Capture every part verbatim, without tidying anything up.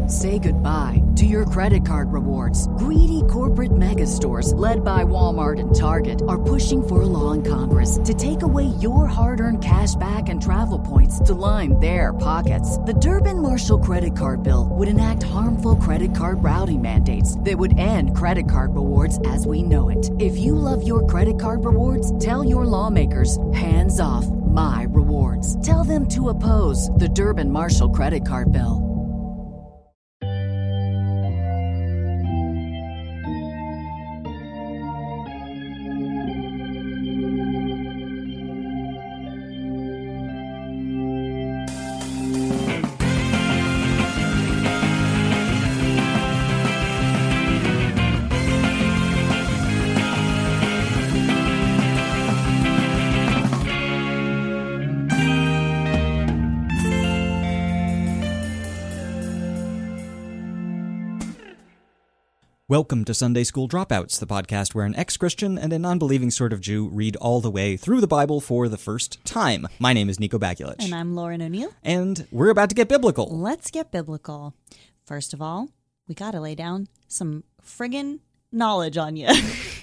Say goodbye to your credit card rewards. Greedy corporate mega stores, led by Walmart and Target, are pushing for a law in Congress to take away your hard-earned cash back and travel points to line their pockets. The Durbin-Marshall credit card bill would enact harmful credit card routing mandates that would end credit card rewards as we know it. If you love your credit card rewards, tell your lawmakers, hands off my rewards. Tell them to oppose the Durbin-Marshall credit card bill. Welcome to Sunday School Dropouts, the podcast where an ex-Christian and a non-believing sort of Jew read all the way through the Bible for the first time. My name is Nico Bakulich. And I'm Lauren O'Neill. And we're about to get biblical. Let's get biblical. First of all, we gotta lay down some friggin' knowledge on you.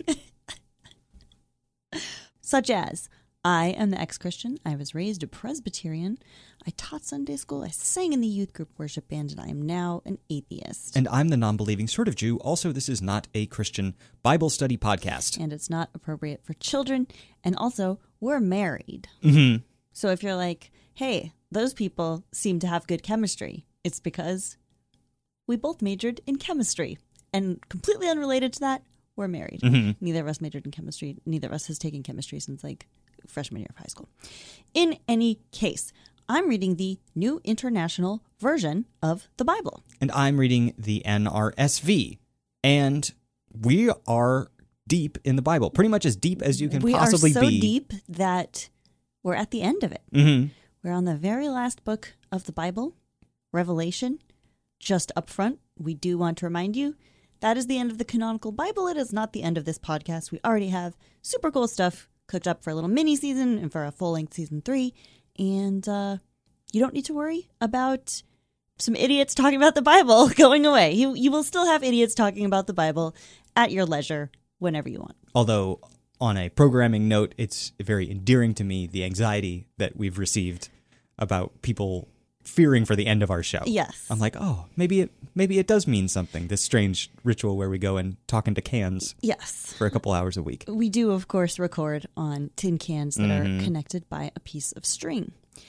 Such as, I am the ex-Christian. I was raised a Presbyterian. I taught Sunday school. I sang in the youth group worship band, and I am now an atheist. And I'm the non-believing sort of Jew. Also, this is not a Christian Bible study podcast. And it's not appropriate for children. And also, we're married. Mm-hmm. So if you're like, hey, those people seem to have good chemistry, it's because we both majored in chemistry. And completely unrelated to that, we're married. Mm-hmm. Neither of us majored in chemistry. Neither of us has taken chemistry since like freshman year of high school. In any case, I'm reading the New International Version of the Bible. And I'm reading the N R S V. And we are deep in the Bible, pretty much as deep as you can we possibly be. We are so be. deep that we're at the end of it. Mm-hmm. We're on the very last book of the Bible, Revelation. Just up front, we do want to remind you that is the end of the canonical Bible. It is not the end of this podcast. We already have super cool stuff cooked up for a little mini season and for a full-length season three. And uh, you don't need to worry about some idiots talking about the Bible going away. You, you will still have idiots talking about the Bible at your leisure whenever you want. Although, on a programming note, it's very endearing to me, the anxiety that we've received about people fearing for the end of our show. Yes. I'm like, oh, maybe it maybe it does mean something, this strange ritual where we go and talk into cans. Yes. For a couple hours a week. We do, of course, record on tin cans that mm-hmm. are connected by a piece of string.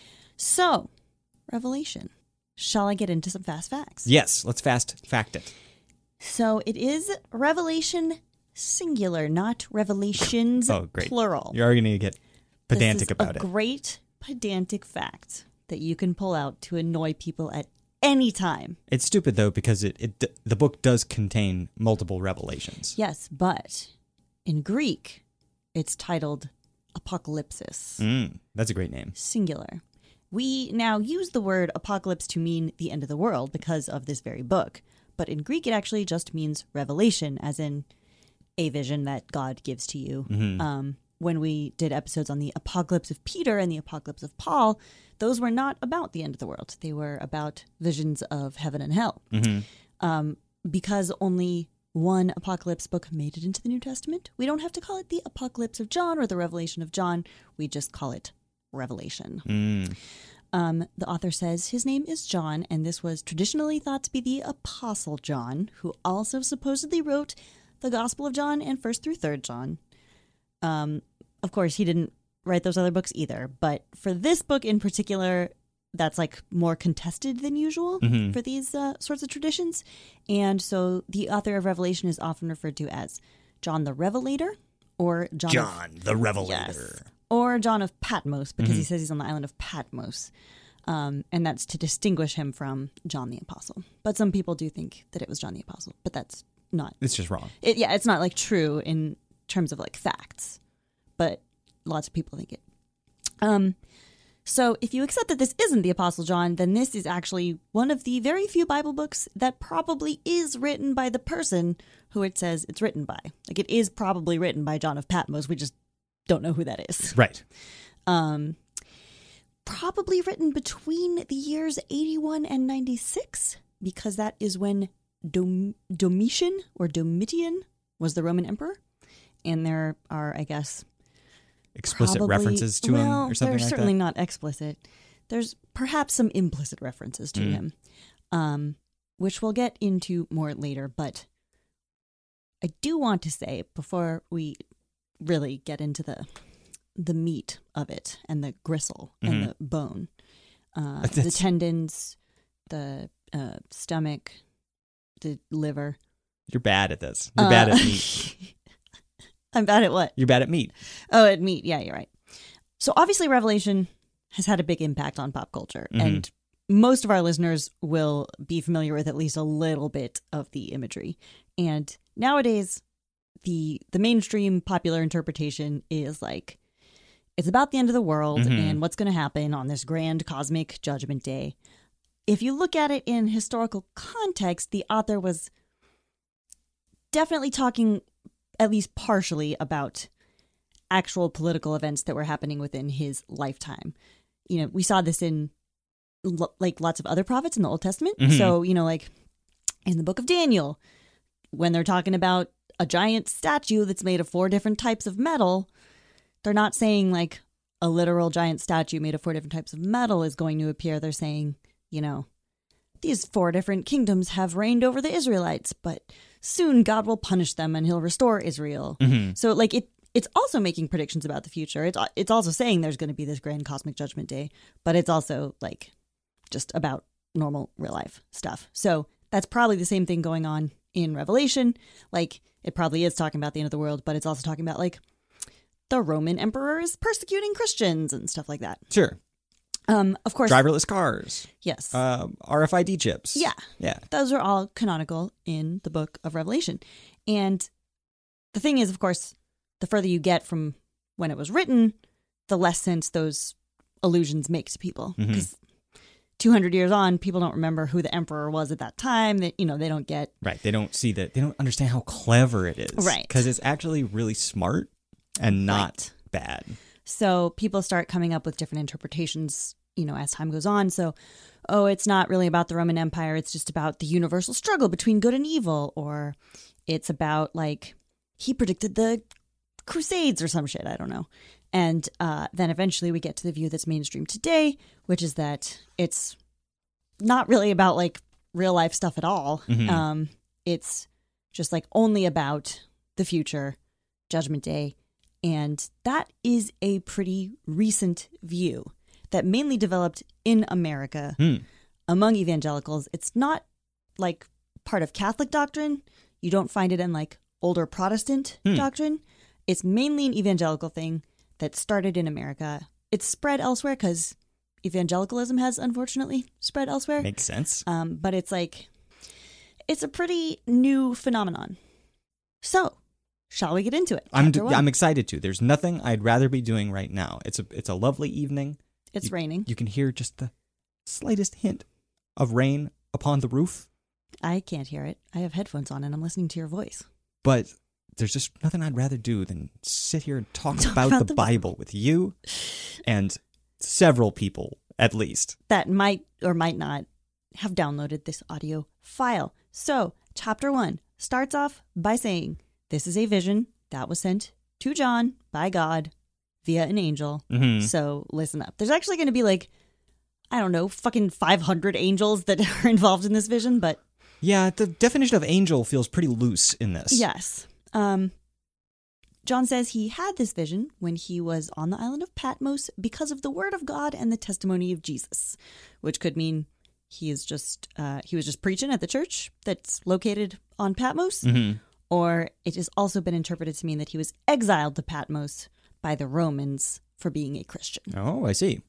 So, Revelation. Shall I get into some fast facts? Yes, let's fast fact it. So, it is Revelation singular, not Revelations oh, great. plural. You're already going to get pedantic this is about a it. Great pedantic fact that you can pull out to annoy people at any time. It's stupid, though, because it, it the book does contain multiple revelations. Yes, but in Greek, it's titled Apocalypsis. Mm, that's a great name. Singular. We now use the word apocalypse to mean the end of the world because of this very book. But in Greek, it actually just means revelation, as in a vision that God gives to you. Mm-hmm. Um, when we did episodes on the apocalypse of Peter and the apocalypse of Paul, those were not about the end of the world. They were about visions of heaven and hell. Mm-hmm. Um, because only one apocalypse book made it into the New Testament, we don't have to call it the Apocalypse of John or the Revelation of John. We just call it Revelation. Mm. Um, the author says his name is John, and this was traditionally thought to be the Apostle John, who also supposedly wrote the Gospel of John and first through third John. Um, of course, he didn't write those other books either, but for this book in particular, that's like more contested than usual mm-hmm. for these uh, sorts of traditions. And so the author of Revelation is often referred to as John the Revelator or John, John of, the Revelator. Yes, or John of Patmos, because mm-hmm. he says he's on the island of Patmos. Um, and that's to distinguish him from John the Apostle. But some people do think that it was John the Apostle, but that's not. It's just wrong. It, yeah, it's not like true in terms of like facts, but lots of people think it. Um, so if you accept that this isn't the Apostle John, then this is actually one of the very few Bible books that probably is written by the person who it says it's written by. Like it is probably written by John of Patmos. We just don't know who that is. Right. Um, probably written between the years eighty-one and ninety-six because that is when Dom- Domitian or Domitian was the Roman emperor. And there are, I guess, explicit probably, references to well, him or something they're like certainly that? not explicit. There's perhaps some implicit references to Mm. him, um, which we'll get into more later. But I do want to say, before we really get into the the meat of it and the gristle Mhm. and the bone, uh, the That's- tendons, the uh, stomach, the liver. You're bad at this. You're bad Uh, at meat. I'm bad at what? You're bad at meat. Oh, at meat. Yeah, you're right. So obviously Revelation has had a big impact on pop culture. Mhm. And most of our listeners will be familiar with at least a little bit of the imagery. And nowadays, the the mainstream popular interpretation is like, it's about the end of the world Mhm. and what's going to happen on this grand cosmic judgment day. If you look at it in historical context, the author was definitely talking at least partially about actual political events that were happening within his lifetime. You know, we saw this in l- like lots of other prophets in the Old Testament. Mhm. So, you know, like in the book of Daniel, when they're talking about a giant statue that's made of four different types of metal, they're not saying like a literal giant statue made of four different types of metal is going to appear. They're saying, you know, these four different kingdoms have reigned over the Israelites, but soon God will punish them and he'll restore Israel. Mhm. So like it, it's also making predictions about the future. It's, it's also saying there's going to be this grand cosmic judgment day, but it's also like just about normal real life stuff. So that's probably the same thing going on in Revelation. Like it probably is talking about the end of the world, but it's also talking about like the Roman emperor is persecuting Christians and stuff like that. Sure. Um, of course, Driverless cars. yes. Um, R F I D chips. Yeah. Yeah. Those are all canonical in the book of Revelation. And the thing is, of course, the further you get from when it was written, the less sense those allusions make to people. Mhm. Because two hundred years on, people don't remember who the emperor was at that time. That, you know, they don't get. Right. They don't see that. They don't understand how clever it is. Right. Because it's actually really smart and not bad. So people start coming up with different interpretations, you know, as time goes on. So, oh, it's not really about the Roman Empire. It's just about the universal struggle between good and evil. Or it's about like he predicted the Crusades or some shit. I don't know. And uh, then eventually we get to the view that's mainstream today, which is that it's not really about like real life stuff at all. Mhm. Um, it's just like only about the future, Judgment Day. And that is a pretty recent view that mainly developed in America Hmm. among evangelicals. It's not like part of Catholic doctrine. You don't find it in like older Protestant Hmm. doctrine. It's mainly an evangelical thing that started in America. It's spread elsewhere because evangelicalism has unfortunately spread elsewhere. Makes sense. Um, but it's like, it's a pretty new phenomenon. So, shall we get into it? I'm Chapter one. I'm excited to. There's nothing I'd rather be doing right now. It's a it's a lovely evening. It's you, raining. You can hear just the slightest hint of rain upon the roof, I can't hear it. I have headphones on and I'm listening to your voice. but there's just nothing I'd rather do than sit here and talk, Talk about, about the, the Bible with you and several people at least. That might or might not have downloaded this audio file. So, chapter one starts off by saying, this is a vision that was sent to John by God via an angel. Mhm. So, listen up. There's actually going to be like, I don't know, fucking five hundred angels that are involved in this vision, but Yeah, the definition of angel feels pretty loose in this. yes. Um, John says he had this vision when he was on the island of Patmos because of the word of God and the testimony of Jesus, which could mean he is just uh, he was just preaching at the church that's located on Patmos, Mhm. or it has also been interpreted to mean that he was exiled to Patmos by the Romans for being a Christian. Oh, I see.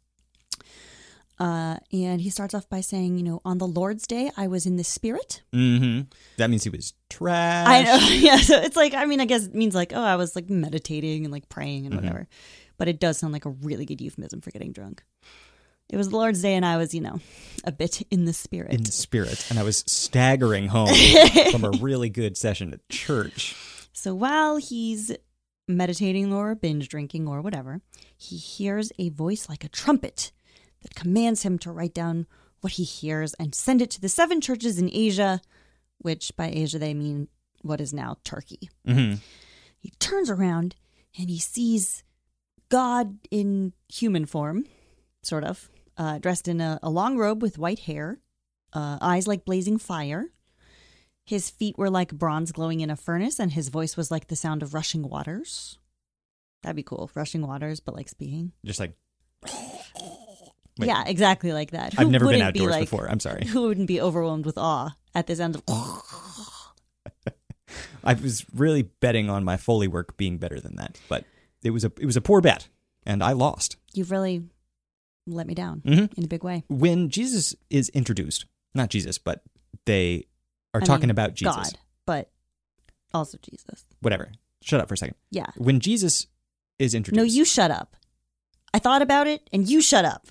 Uh, and he starts off by saying, you know, on the Lord's Day, I was in the Spirit. Mm-hmm. That means he was trash. I know. Yeah. So it's like, I mean, I guess it means like, oh, I was like meditating and like praying and Mhm. whatever. But it does sound like a really good euphemism for getting drunk. It was the Lord's Day and I was, you know, a bit in the Spirit. In spirit, and I was staggering home from a really good session at church. So while he's meditating or binge drinking or whatever, he hears a voice like a trumpet that commands him to write down what he hears and send it to the seven churches in Asia, which by Asia they mean what is now Turkey. Mm-hmm. He turns around and he sees God in human form, sort of, uh, dressed in a, a long robe with white hair, uh, eyes like blazing fire. His feet were like bronze glowing in a furnace, and his voice was like the sound of rushing waters. That'd be cool. Rushing waters, but like speaking. Just like... Wait. Yeah, exactly like that. Who I've never been wouldn't be outdoors like- before. I'm sorry. Who wouldn't be overwhelmed with awe at the sound of... I was really betting on my Foley work being better than that, but it was a it was a poor bet, and I lost. You've really let me down Mhm. in a big way. When Jesus is introduced, not Jesus, but they are I talking mean, about Jesus. God, but also Jesus. Whatever. Shut up for a second. Yeah. When Jesus is introduced. No, you shut up. I thought about it, and you shut up.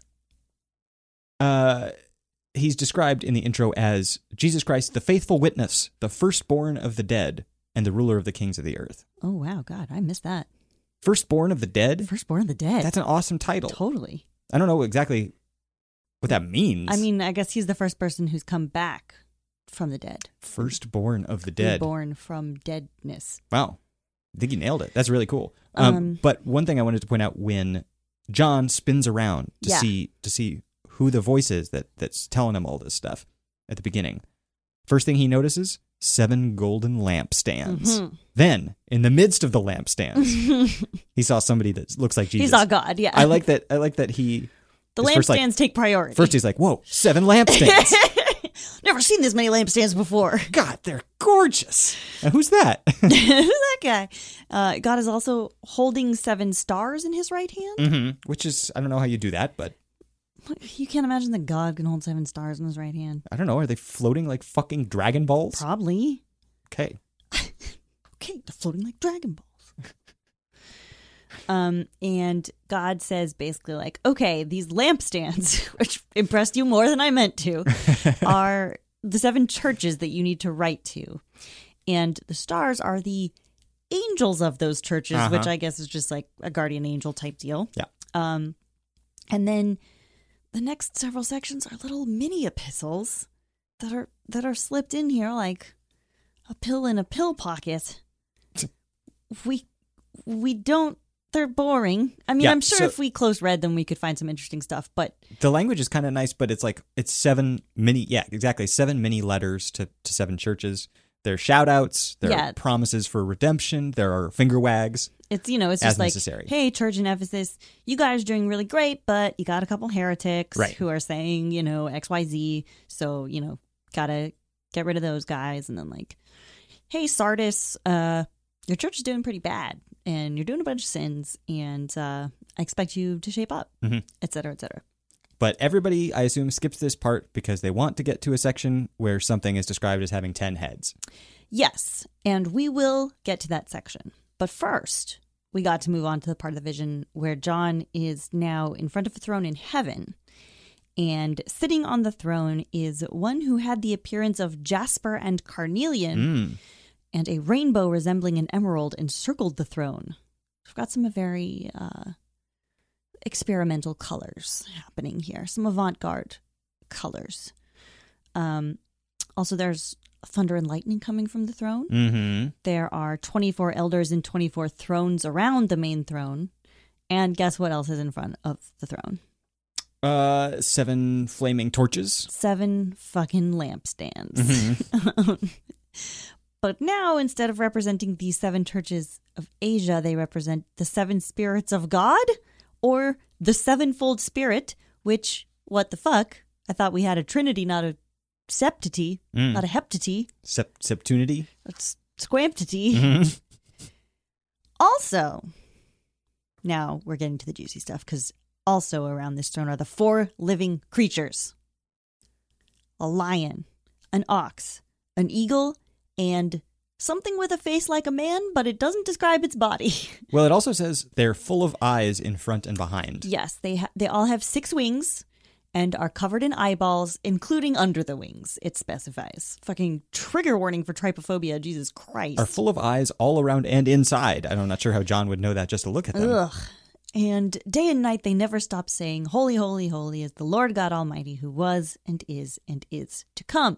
Uh, he's described in the intro as Jesus Christ, the faithful witness, the firstborn of the dead, and the ruler of the kings of the earth. Oh, wow. God, I missed that. Firstborn of the dead? Firstborn of the dead. That's an awesome title. Totally. I don't know exactly what that means. I mean, I guess he's the first person who's come back from the dead. Firstborn of the dead. Reborn from deadness. Wow. I think you nailed it. That's really cool. Um, Um, but one thing I wanted to point out, when John spins around to Yeah. see to see who the voice is that, that's telling him all this stuff at the beginning, first thing he notices, seven golden lampstands. Mhm. Then, in the midst of the lampstands, he saw somebody that looks like Jesus. He saw God, yeah. I like that. I like that he. the his first, like- lampstands take priority. First, he's like, "Whoa, seven lampstands! Never seen this many lampstands before. God, they're gorgeous." And who's that? Who's that guy? Uh, God is also holding seven stars in his right hand. hmm Which is, I don't know how you do that, but You can't imagine that God can hold seven stars in his right hand. I don't know. Are they floating like fucking Dragon Balls? Probably. Okay. Okay, they're floating like Dragon Balls. um, and God says basically like, okay, these lampstands, which impressed you more than I meant to, are the seven churches that you need to write to. And the stars are the angels of those churches, Uh-huh. which I guess is just like a guardian angel type deal. Yeah. Um, and then the next several sections are little mini epistles that are that are slipped in here like a pill in a pill pocket. we we don't. They're boring. I mean, Yeah, I'm sure so- if we close read them, we could find some interesting stuff. But The language is kind of nice, but it's like, it's seven mini, yeah, exactly. Seven mini letters to, to seven churches. There are shout outs. There Yeah. are promises for redemption. There are finger wags. it's you know it's As just like, necessary. hey, church in Ephesus, you guys are doing really great, but you got a couple heretics Right. who are saying you know X Y Z. So you know, gotta get rid of those guys. And then like, hey, Sardis, uh, your church is doing pretty bad, and you're doing a bunch of sins, and uh, I expect you to shape up, Mhm. et cetera, et cetera. But everybody, I assume, skips this part because they want to get to a section where something is described as having ten heads. Yes, and we will get to that section. But first, we got to move on to the part of the vision where John is now in front of a throne in heaven. And sitting on the throne is one who had the appearance of jasper and carnelian, Mm. and a rainbow resembling an emerald encircled the throne. We've got some very uh, experimental colors happening here, some avant-garde colors. Um, also, there's thunder and lightning coming from the throne. Mm-hmm. There are twenty-four elders and twenty-four thrones around the main throne. And guess what else is in front of the throne? Uh, seven flaming torches. Seven fucking lampstands. Mhm. But now, instead of representing the seven churches of Asia, they represent the seven spirits of God, or the sevenfold spirit, which, what the fuck? I thought we had a trinity, not a septity, Mm. not a heptity. Sept- septunity. It's squamptity. Mhm. Also, now we're getting to the juicy stuff, because also around this throne are the four living creatures. A lion, an ox, an eagle, and something with a face like a man, but it doesn't describe its body. Well, it also says they're full of eyes in front and behind. Yes, they ha- they all have six wings and are covered in eyeballs, including under the wings, it specifies. Fucking trigger warning for trypophobia, Jesus Christ. Are full of eyes all around and inside. I'm not sure how John would know that just to look at them. Ugh. And day and night they never stop saying, "Holy, holy, holy is the Lord God Almighty, who was and is and is to come."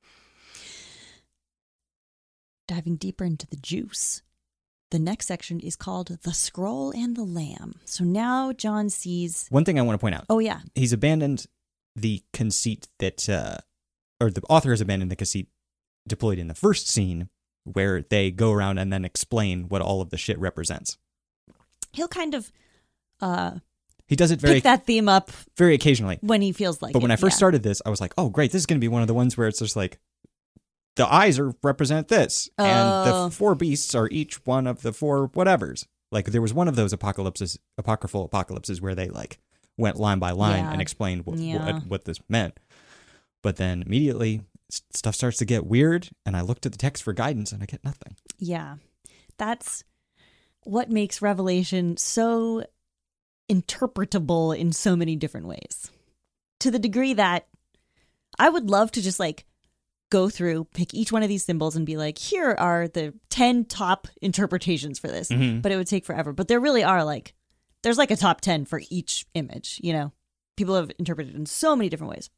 Diving deeper into the juice, the next section is called The Scroll and the Lamb. So now John sees... One thing I want to point out. Oh, yeah. He's abandoned the conceit that, uh, or the author has abandoned the conceit deployed in the first scene where they go around and then explain what all of the shit represents. He'll kind of uh, he does it very pick that theme up very occasionally when he feels like but it. But when I first yeah. started this, I was like, oh, great, this is going to be one of the ones where it's just like, the eyes are represent this, oh. and the four beasts are each one of the four whatevers. Like, there was one of those apocalypses, apocryphal apocalypses where they, like, went line by line yeah. and explained what, yeah. what what this meant. But then immediately stuff starts to get weird, and I looked at the text for guidance, and I get nothing. Yeah. That's what makes Revelation so interpretable in so many different ways. To the degree that I would love to just, like, go through, pick each one of these symbols and be like, here are the ten top interpretations for this. Mm-hmm. But it would take forever. But there really are, like, there's like a top ten for each image, you know? People have interpreted it in so many different ways.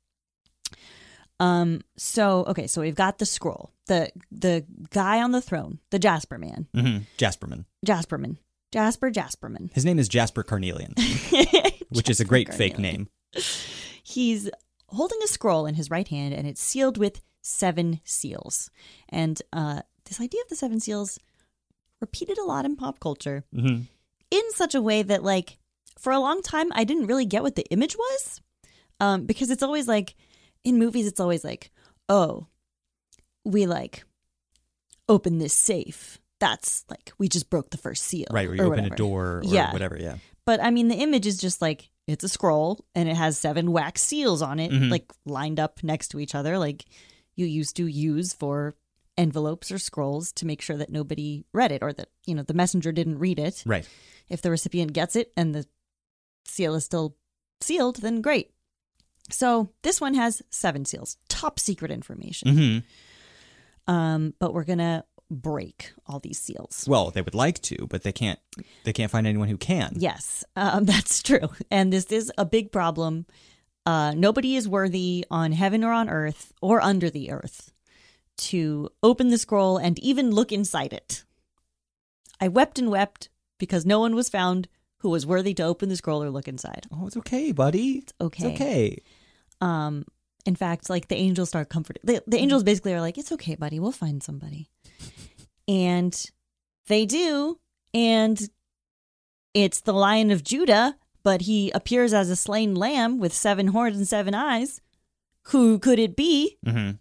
Um. So, okay, so we've got the scroll, the the guy on the throne, the Jasper man. Mm-hmm. Jasperman. Jasperman. Jasper Jasperman. His name is Jasper Carnelian, which is a great fake name. He's holding a scroll in his right hand, and it's sealed with seven seals. And uh, this idea of the seven seals repeated a lot in pop culture mm-hmm. in such a way that, like, for a long time, I didn't really get what the image was. Um, because it's always like, in movies, it's always like, oh, we, like, open this safe. That's, like, we just broke the first seal. Right, where you or open whatever. a door or yeah. whatever, yeah. But, I mean, the image is just, like, it's a scroll, and it has seven wax seals on it, mm-hmm. like, lined up next to each other, like you used to use for envelopes or scrolls to make sure that nobody read it, or that, you know, the messenger didn't read it. Right. If the recipient gets it and the seal is still sealed, then great. So this one has seven seals. Top secret information. Mm-hmm. Um, but we're going to break all these seals. Well, they would like to, but they can't they can't find anyone who can. Yes, um, that's true. And this is a big problem. Uh, nobody is worthy on heaven or on earth or under the earth to open the scroll and even look inside it. I wept and wept because no one was found who was worthy to open the scroll or look inside. Oh, it's okay, buddy. It's okay. It's okay. Um, in fact, like, the angels start comforting. The, the angels basically are like, it's okay, buddy. We'll find somebody. And they do. And it's the Lion of Judah, but he appears as a slain lamb with seven horns and seven eyes. Who could it be? Mm-hmm.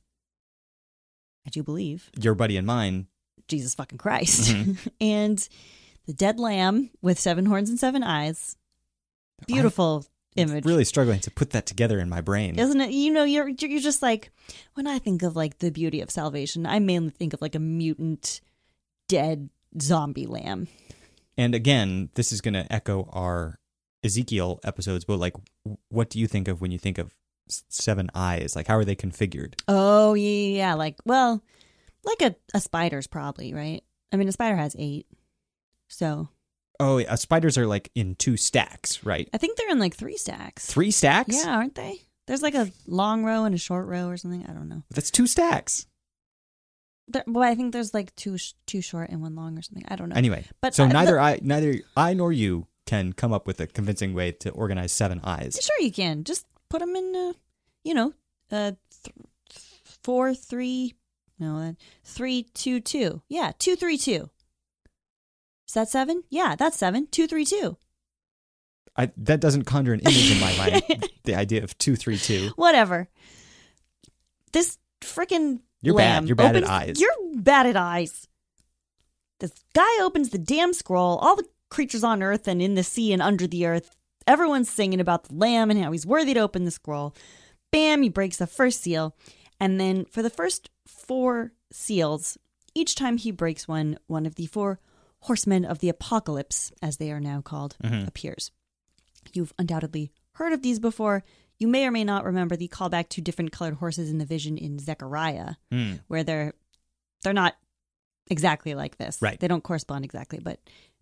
I do believe. Your buddy and mine. Jesus fucking Christ. Mm-hmm. And the dead lamb with seven horns and seven eyes. Beautiful I'm image. Really struggling to put that together in my brain. Isn't it? You know, you're you're just like, when I think of, like, the beauty of salvation, I mainly think of, like, a mutant, dead zombie lamb. And again, this is going to echo our Ezekiel episodes, but, like, what do you think of when you think of seven eyes? Like, how are they configured? Oh, yeah, yeah. Like, well, like a, a spider's probably, right? I mean, a spider has eight. So. Oh, uh, spiders are, like, in two stacks, right? I think they're in, like, three stacks. Three stacks? Yeah, aren't they? There's, like, a long row and a short row or something. I don't know. That's two stacks. There, well, I think there's, like, two sh- two short and one long or something. I don't know. Anyway, but so uh, neither the, I, neither I nor you can come up with a convincing way to organize seven eyes. Sure, you can. Just put them in, uh, you know, uh, th- four, three, no, uh, three, two, two. Yeah, two, three, two. Is that seven? Yeah, that's seven. Two, three, two. I, that doesn't conjure an image in my mind. The idea of two, three, two. Whatever. This freaking You're lamb bad. You're bad opens, at eyes. You're bad at eyes. This guy opens the damn scroll. All the creatures on earth and in the sea and under the earth, everyone's singing about the lamb and how he's worthy to open the scroll. Bam, he breaks the first seal. And then for the first four seals, each time he breaks one, one of the four horsemen of the apocalypse, as they are now called, mm-hmm. appears. You've undoubtedly heard of these before. You may or may not remember the callback to different colored horses in the vision in Zechariah, mm. where they're they're not exactly like this. Right. They don't correspond exactly, but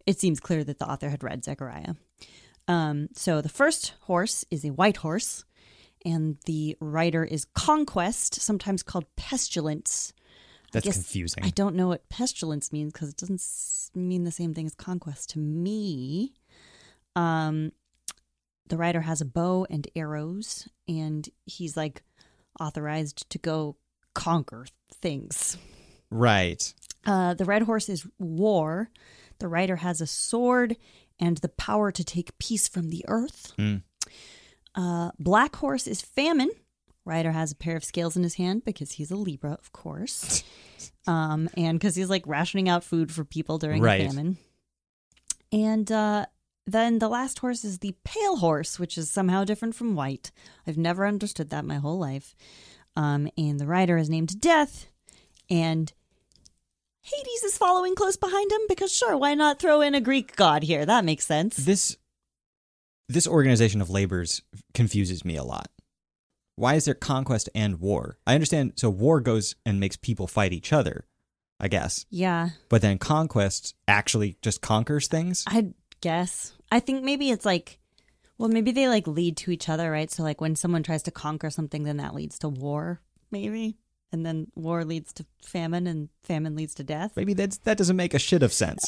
it seems clear that the author had read Zechariah. Um, so the first horse is a white horse, and the rider is Conquest, sometimes called Pestilence. That's I guess confusing. I don't know what pestilence means because it doesn't s- mean the same thing as conquest to me. Um, the rider has a bow and arrows, and he's like authorized to go conquer things. Right. Uh, the red horse is war. The rider has a sword and the power to take peace from the earth. Mm. Uh, black horse is famine. Rider has a pair of scales in his hand because he's a Libra, of course. Um, and because he's like rationing out food for people during Right. the famine. And uh, then the last horse is the pale horse, which is somehow different from white. I've never understood that my whole life. Um, and the rider is named Death. And Hades is following close behind him because sure, why not throw in a Greek god here? That makes sense. This this organization of labors confuses me a lot. Why is there conquest and war? I understand. So war goes and makes people fight each other, I guess. Yeah, But then conquest actually just conquers things. I guess. I think maybe it's like, well, maybe they like lead to each other, right? So like when someone tries to conquer something, then that leads to war, maybe. And then war leads to famine, and famine leads to death. Maybe that's, that doesn't make a shit of sense.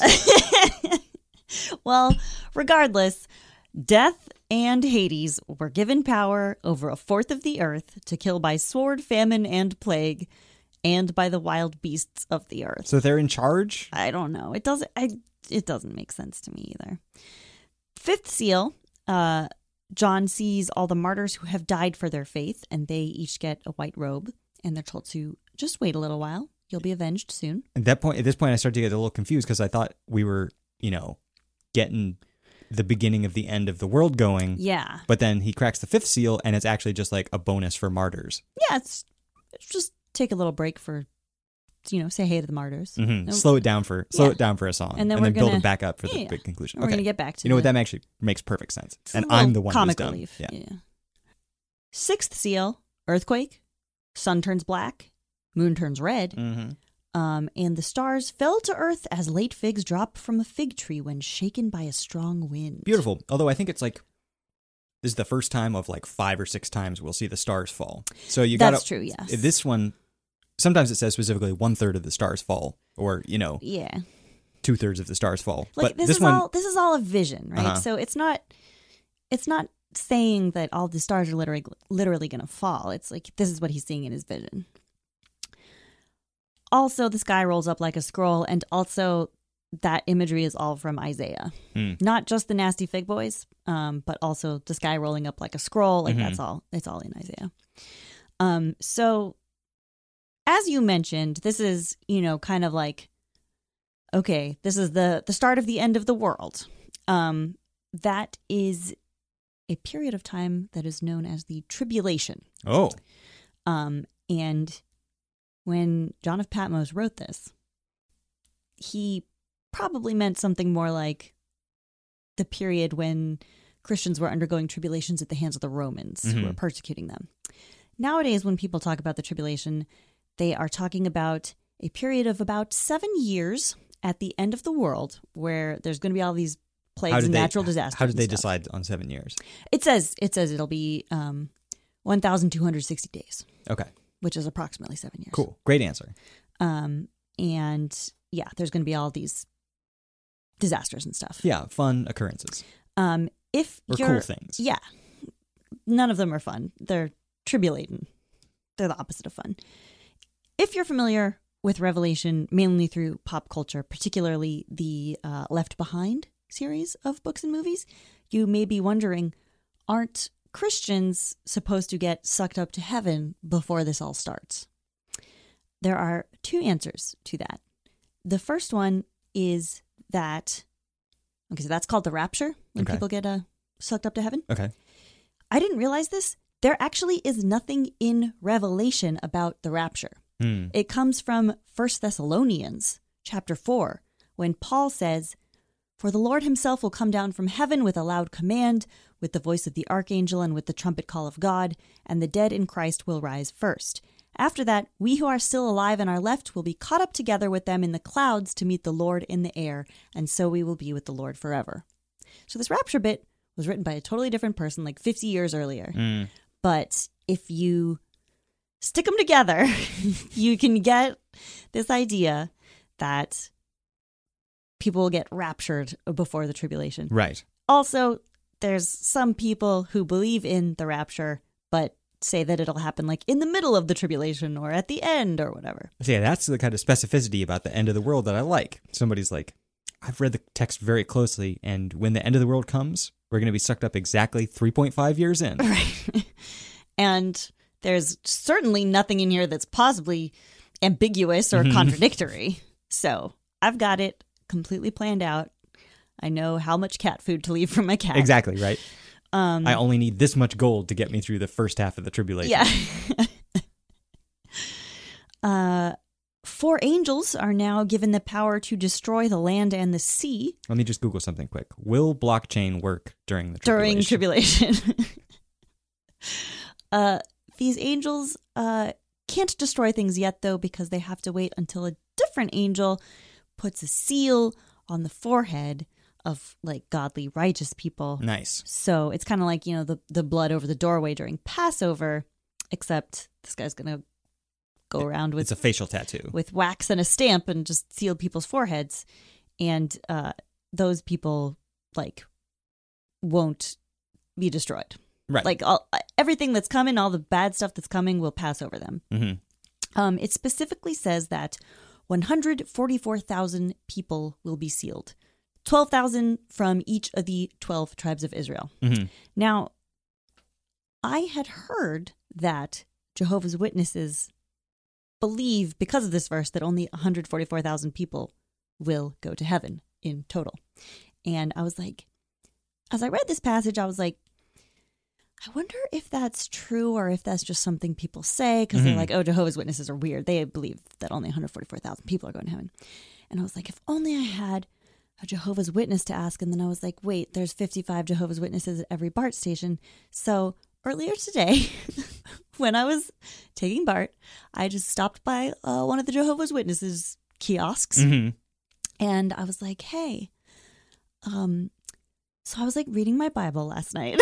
Well, regardless, Death and Hades were given power over a fourth of the earth to kill by sword, famine, and plague, and by the wild beasts of the earth. So they're in charge? I don't know. It doesn't. I, it doesn't make sense to me either. Fifth seal. Uh, John sees all the martyrs who have died for their faith, and they each get a white robe, and they're told to just wait a little while. You'll be avenged soon. At that point, at this point, I started to get a little confused because I thought we were, you know, getting the beginning of the end of the world going. Yeah. But then he cracks the fifth seal, and it's actually just like a bonus for martyrs. Yeah. It's, it's just take a little break for, you know, say hey to the martyrs. Mm-hmm. Nope. Slow it down for slow Yeah. it down for a song, And then and we're then build gonna- it back up for the Yeah, yeah. big conclusion. We're Okay, gonna get back to you know what? the- That actually makes perfect sense, It's a and little I'm the one who's comic dumb. relief. Yeah. Yeah. Sixth seal, earthquake, sun turns black, moon turns red, Mm-hmm. um, and the stars fell to earth as late figs drop from a fig tree when shaken by a strong wind. Beautiful. Although I think it's like this is the first time of like five or six times we'll see the stars fall. So you got That's true, yes. This one, sometimes it says specifically one third of the stars fall, or you know, Yeah. two thirds of the stars fall. Like but this, this is one, all this is all a vision, right? Uh-huh. So it's not it's not saying that all the stars are literally literally going to fall. It's like this is what he's seeing in his vision. Also, the sky rolls up like a scroll, and also that imagery is all from Isaiah. Hmm. Not just the nasty fig boys, um, but also the sky rolling up like a scroll. Like Mhm. that's all. It's all in Isaiah. Um, so, as you mentioned, this is you know kind of like, okay, this is the the start of the end of the world. Um, that is a period of time that is known as the tribulation. oh, Um, and when John of Patmos wrote this, he probably meant something more like the period when Christians were undergoing tribulations at the hands of the Romans who Mhm. were persecuting them. Nowadays, when people talk about the tribulation, they are talking about a period of about seven years at the end of the world where there's going to be all these plagues how did and they, natural disasters. How did they and stuff. decide on seven years? It says it says it'll be um, one thousand two hundred sixty days, Okay, which is approximately seven years. cool, great answer. Um, and yeah, there's going to be all these disasters and stuff. Yeah, fun occurrences Um, if or you're, cool things. yeah, none of them are fun. They're tribulating. They're the opposite of fun. If you're familiar with Revelation, mainly through pop culture, particularly the uh, Left Behind series of books and movies, you may be wondering, aren't Christians supposed to get sucked up to heaven before this all starts? There are two answers to that. The first one is that, okay, so that's called the rapture, when Okay. people get uh, sucked up to heaven. Okay. I didn't realize this. There actually is nothing in Revelation about the rapture. Hmm. It comes from First Thessalonians chapter four, when Paul says, "For the Lord himself will come down from heaven with a loud command, with the voice of the archangel and with the trumpet call of God, and the dead in Christ will rise first. After that, we who are still alive and are left will be caught up together with them in the clouds to meet the Lord in the air, and so we will be with the Lord forever. So this rapture bit was written by a totally different person like fifty years earlier. Mm. But if you stick them together, you can get this idea that people will get raptured before the tribulation. Right. Also, there's some people who believe in the rapture, but say that it'll happen like in the middle of the tribulation or at the end or whatever. So yeah, that's the kind of specificity about the end of the world that I like. Somebody's like, I've read the text very closely, and when the end of the world comes, we're going to be sucked up exactly three point five years in. Right. And there's certainly nothing in here that's possibly ambiguous or Mm-hmm. contradictory. So I've got it completely planned out. I know how much cat food to leave for my cat. Exactly, right? Um, I only need this much gold to get me through the first half of the tribulation. Yeah. uh, four angels are now given the power to destroy the land and the sea. Let me just Google something quick. Will blockchain work during the tribulation? During tribulation. uh, these angels uh, can't destroy things yet, though, because they have to wait until a different angel puts a seal on the forehead of like godly, righteous people. Nice. So it's kind of like, you know, the, the blood over the doorway during Passover, except this guy's going to go around with It's a facial tattoo. with wax and a stamp and just seal people's foreheads. And uh, those people, like, won't be destroyed. Right. Like, all, everything that's coming, all the bad stuff that's coming will pass over them. Mm-hmm. Um, it specifically says that one hundred forty-four thousand people will be sealed. twelve thousand from each of the twelve tribes of Israel. Mm-hmm. Now, I had heard that Jehovah's Witnesses believe, because of this verse, that only one hundred forty-four thousand people will go to heaven in total. And I was like, as I read this passage, I was like, I wonder if that's true or if that's just something people say because Mm-hmm. they're like, oh, Jehovah's Witnesses are weird. They believe that only one hundred forty-four thousand people are going to heaven. And I was like, if only I had a Jehovah's Witness to ask. And then I was like, wait, there's fifty-five Jehovah's Witnesses at every BART station. So earlier today, when I was taking BART, I just stopped by uh, one of the Jehovah's Witnesses kiosks. Mm-hmm. And I was like, hey, um, so I was like reading my Bible last night.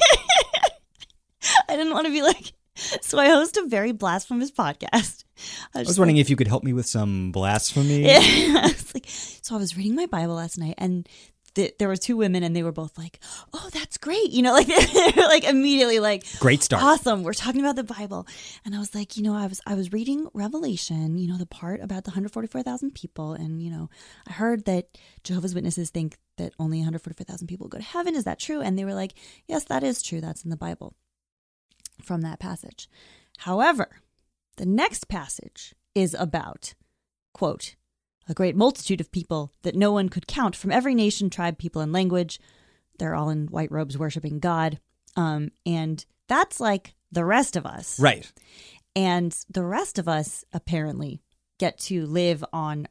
I didn't want to be like, so I host a very blasphemous podcast. I was just wondering if you could help me with some blasphemy. Yeah. I was like, so I was reading my Bible last night, and th- there were two women, and they were both like, "Oh, that's great!" You know, like they were like immediately like, Great start. awesome. We're talking about the Bible, and I was like, you know, I was I was reading Revelation, you know, the part about the one hundred forty-four thousand people, and you know, I heard that Jehovah's Witnesses think that only one hundred forty-four thousand people go to heaven. Is that true? And they were like, yes, that is true. That's in the Bible from that passage. However, the next passage is about, quote, a great multitude of people that no one could count from every nation, tribe, people, and language. They're all in white robes worshiping God. Um, and that's like the rest of us. Right. And the rest of us apparently get to live on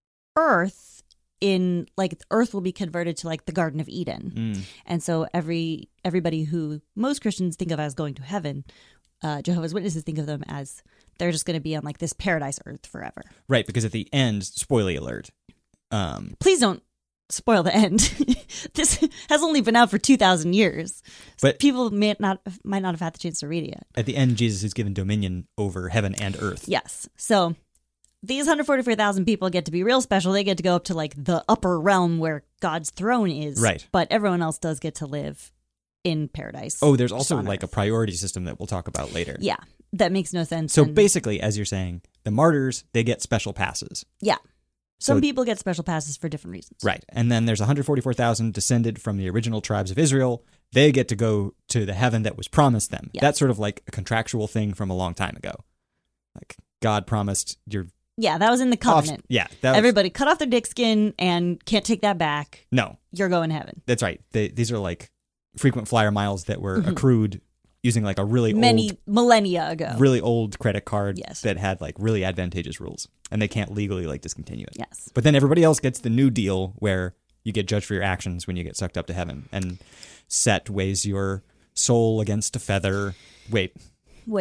Earth in like Earth will be converted to like the Garden of Eden. Mm. And so every everybody who most Christians think of as going to heaven, uh, Jehovah's Witnesses think of them as they're just going to be on like this paradise Earth forever. Right, because at the end, spoiler alert. Um, Please don't spoil the end. This has only been out for two thousand years. So But- people may not might not have had the chance to read it yet. at the end, Jesus is given dominion over heaven and earth. Yes. So these one hundred forty-four thousand people get to be real special. They get to go up to like the upper realm where God's throne is. Right. But everyone else does get to live in paradise. Oh, there's just also on like a Earth. priority system that we'll talk about later. Yeah. That makes no sense. So and- basically, as you're saying, the martyrs, they get special passes. yeah. Some So- people get special passes for different reasons. Right. And then there's one hundred forty-four thousand descended from the original tribes of Israel. They get to go to the heaven that was promised them. Yeah. That's sort of like a contractual thing from a long time ago. Like God promised your Yeah, that was in the off- covenant. yeah. That was, Everybody cut off their dick skin and can't take that back. No, You're going to heaven. that's right. They, these are like frequent flyer miles that were accrued using like a really Mm-hmm. Many old, millennia ago. really old credit card Yes. that had like really advantageous rules, and they can't legally like discontinue it. Yes. But then everybody else gets the new deal where you get judged for your actions when you get sucked up to heaven, and Set weighs your soul against a feather. Wait, Wait.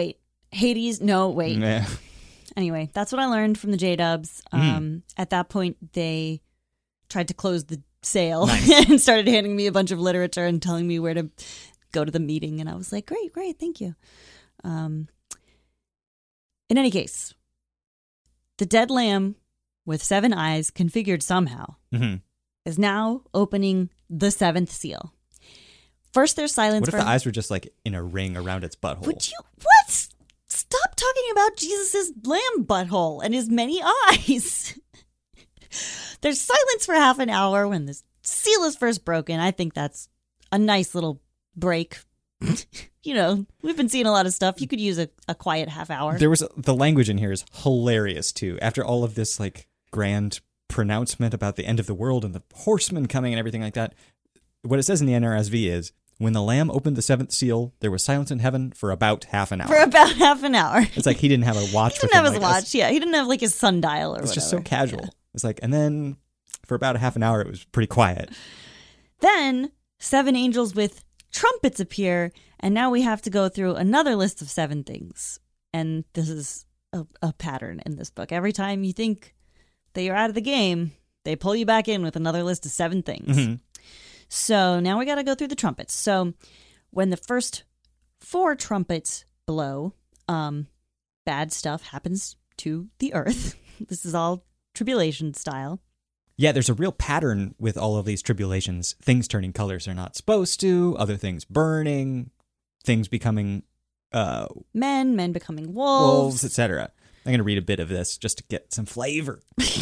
Hades, no, wait. Nah. Anyway, that's what I learned from the J-Dubs. Um, Mm. At that point, they tried to close the sale Nice. and started handing me a bunch of literature and telling me where to go to the meeting. And I was like, great, great, thank you. Um, in any case, the dead lamb with seven eyes configured somehow Mm-hmm. is now opening the seventh seal. First, there's silence. What if for the eyes were just like in a ring around its butthole? Would you what? Stop talking about Jesus's lamb butthole and his many eyes. There's silence for half an hour when the seal is first broken. I think that's a nice little break. You know, we've been seeing a lot of stuff. You could use a, a quiet half hour. There was the language in here is hilarious too. After all of this like grand pronouncement about the end of the world and the horsemen coming and everything like that, what it says in the N R S V is, when the Lamb opened the seventh seal, there was silence in heaven for about half an hour. For about half an hour. It's like he didn't have a watch. He didn't with him have his like watch. this. Yeah, he didn't have like his sundial or It's whatever. just so casual. Yeah. It's like, and then for about a half an hour, it was pretty quiet. Then seven angels with trumpets appear, and now we have to go through another list of seven things. And this is a, a pattern in this book. Every time you think that you're out of the game, they pull you back in with another list of seven things. Mm-hmm. So now we got to go through the trumpets. So when the first four trumpets blow, um, bad stuff happens to the earth. This is all tribulation style. Yeah, there's a real pattern with all of these tribulations. Things turning colors they're not supposed to, other things burning, things becoming uh, Men, men becoming wolves, wolves. et cetera. I'm going to read a bit of this just to get some flavor.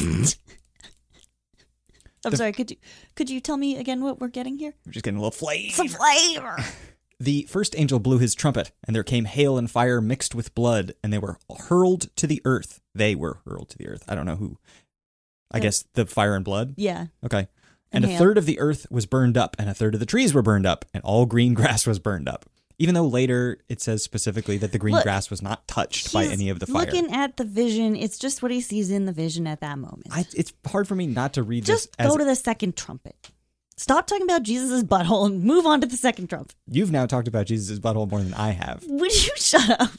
I'm The- sorry, could you could you tell me again what we're getting here? We're just getting a little flavor. Some flavor. The first angel blew his trumpet, and there came hail and fire mixed with blood, and they were hurled to the earth. They were hurled to the earth. I don't know who. I The- guess the fire and blood? Yeah. Okay. And And, a hail. third of the earth was burned up, and a third of the trees were burned up, and all green grass was burned up. Even though later it says specifically that the green Look, grass was not touched by He's any of the fire. Looking at the vision, it's just what he sees in the vision at that moment. I, it's hard for me not to read just this as go to the second trumpet. Stop talking about Jesus' butthole and move on to the second trumpet. you've now talked about Jesus' butthole more than I have. Would you shut up?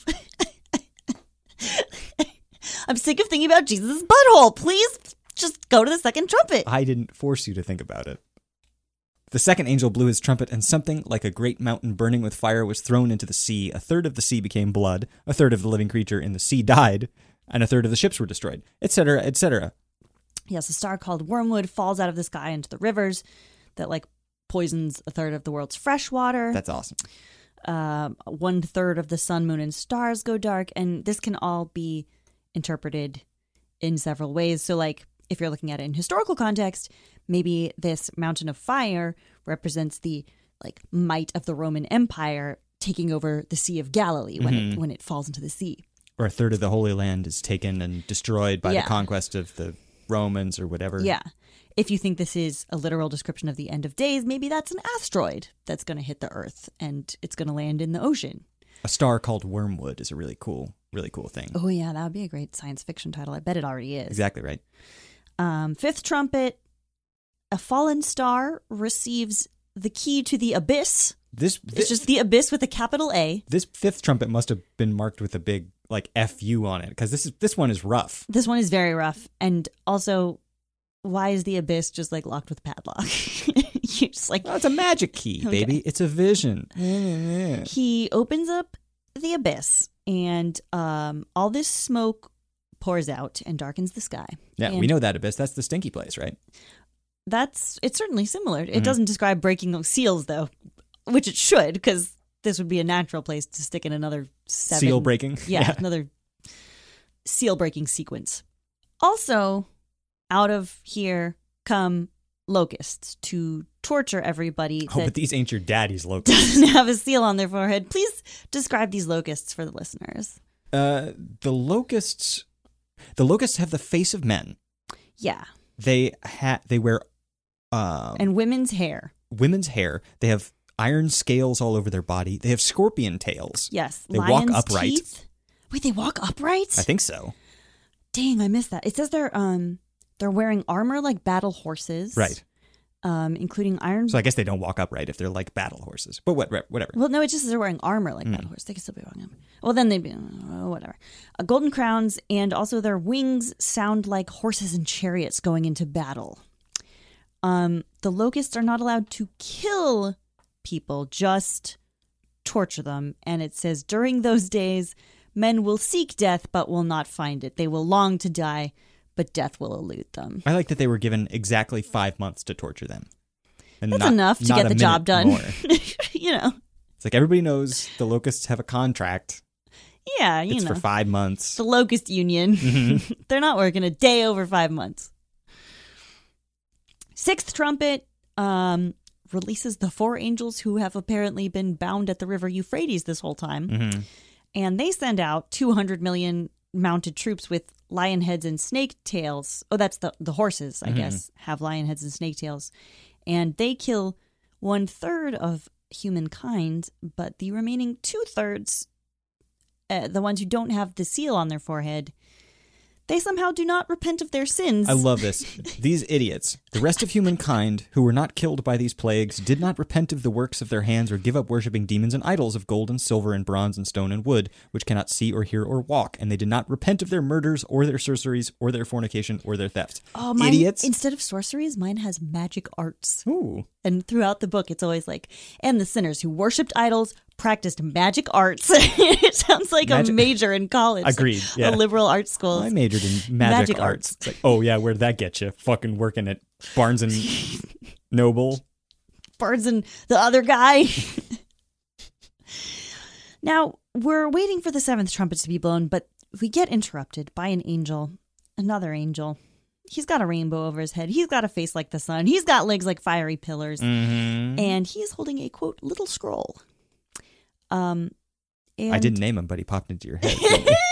I'm sick of thinking about Jesus' butthole. Please just go to the second trumpet. I didn't force you to think about it. The second angel blew his trumpet, and something like a great mountain burning with fire was thrown into the sea. A third of the sea became blood, a third of the living creature in the sea died, and a third of the ships were destroyed, et cetera, et cetera. Yes, a star called Wormwood falls out of the sky into the rivers that like poisons a third of the world's fresh water. That's awesome. Um, one third of the sun, moon, and stars go dark, and this can all be interpreted in several ways. So, like, if you're looking at it in historical context, maybe this mountain of fire represents the like might of the Roman Empire taking over the Sea of Galilee when Mhm. it when it falls into the sea. Or a third of the Holy Land is taken and destroyed by Yeah. the conquest of the Romans or whatever. Yeah. If you think this is a literal description of the end of days, maybe that's an asteroid that's going to hit the Earth and it's going to land in the ocean. A star called Wormwood is a really cool, really cool thing. Oh, yeah, that would be a great science fiction title. I bet it already is. Exactly right. Um, fifth trumpet, a fallen star receives the key to the abyss. This, It's this just the abyss with a capital A. this fifth trumpet must have been marked with a big like F U on it because this is this one is rough. This one is very rough. And also, why is the abyss just like locked with a padlock? You're just like, Oh, it's a magic key, Okay. baby. It's a vision. he opens up the abyss and um, all this smoke pours out and darkens the sky. Yeah, And we know that abyss. That's the stinky place, right? That's, it's certainly similar. It Mhm. doesn't describe breaking seals though, which it should, because this would be a natural place to stick in another seven. Seal breaking. Yeah, another seal breaking sequence. Also, out of here come locusts to torture everybody Oh, that but these ain't your daddy's locusts. doesn't have a seal on their forehead. Please describe these locusts for the listeners. uh, the locusts, the locusts have the face of men. Yeah, They ha- They wear um, and women's hair. women's hair. They have iron scales all over their body. They have scorpion tails. Yes, They walk lion's upright. teeth. Wait, they walk upright? I think so. Dang, I missed that. It says they're um they're wearing armor like battle horses. Right. um, including iron. So I guess they don't walk upright if they're like battle horses. But what, whatever. Well, no, it's just they're wearing armor like Mm. battle horse. They could still be wearing armor. Well, then they'd be uh, whatever. Uh, golden crowns, and also their wings sound like horses and chariots going into battle. Um, the locusts are not allowed to kill people, just torture them. And it says, during those days, men will seek death, but will not find it. They will long to die, but death will elude them. I like that they were given exactly five months to torture them. And That's not, enough to not get a the job minute done. more. You know. It's like everybody knows the locusts have a contract. Yeah, you It's know. for five months. The locust union. Mm-hmm. They're not working a day over five months. Sixth trumpet um, releases the four angels who have apparently been bound at the river Euphrates this whole time. Mm-hmm. And they send out two hundred million mounted troops with lion heads and snake tails. Oh, that's the, the horses, I Mm-hmm. guess, have lion heads and snake tails. And they kill one third of humankind, but the remaining two thirds, uh, the ones who don't have the seal on their forehead, they somehow do not repent of their sins. I love this. These idiots, the rest of humankind who were not killed by these plagues, did not repent of the works of their hands or give up worshipping demons and idols of gold and silver and bronze and stone and wood, which cannot see or hear or walk. And they did not repent of their murders or their sorceries or their fornication or their thefts. Oh, mine, idiots. Instead of sorceries, mine has magic arts. Ooh. And throughout the book, it's always like, and the sinners who worshipped idols practiced magic arts. It sounds like Magic- a major in college. Agreed, yeah. A liberal arts school. I majored in magic, Magic arts. arts. It's like, oh yeah, where'd that get you? Fucking working at Barnes and Noble. Barnes and the other guy. Now, we're waiting for the seventh trumpet to be blown, but we get interrupted by an angel, another angel. He's got a rainbow over his head. He's got a face like the sun. He's got legs like fiery pillars. Mm-hmm. And he's holding a, quote, little scroll. Um, and... I didn't name him, but he popped into your head. didn't he?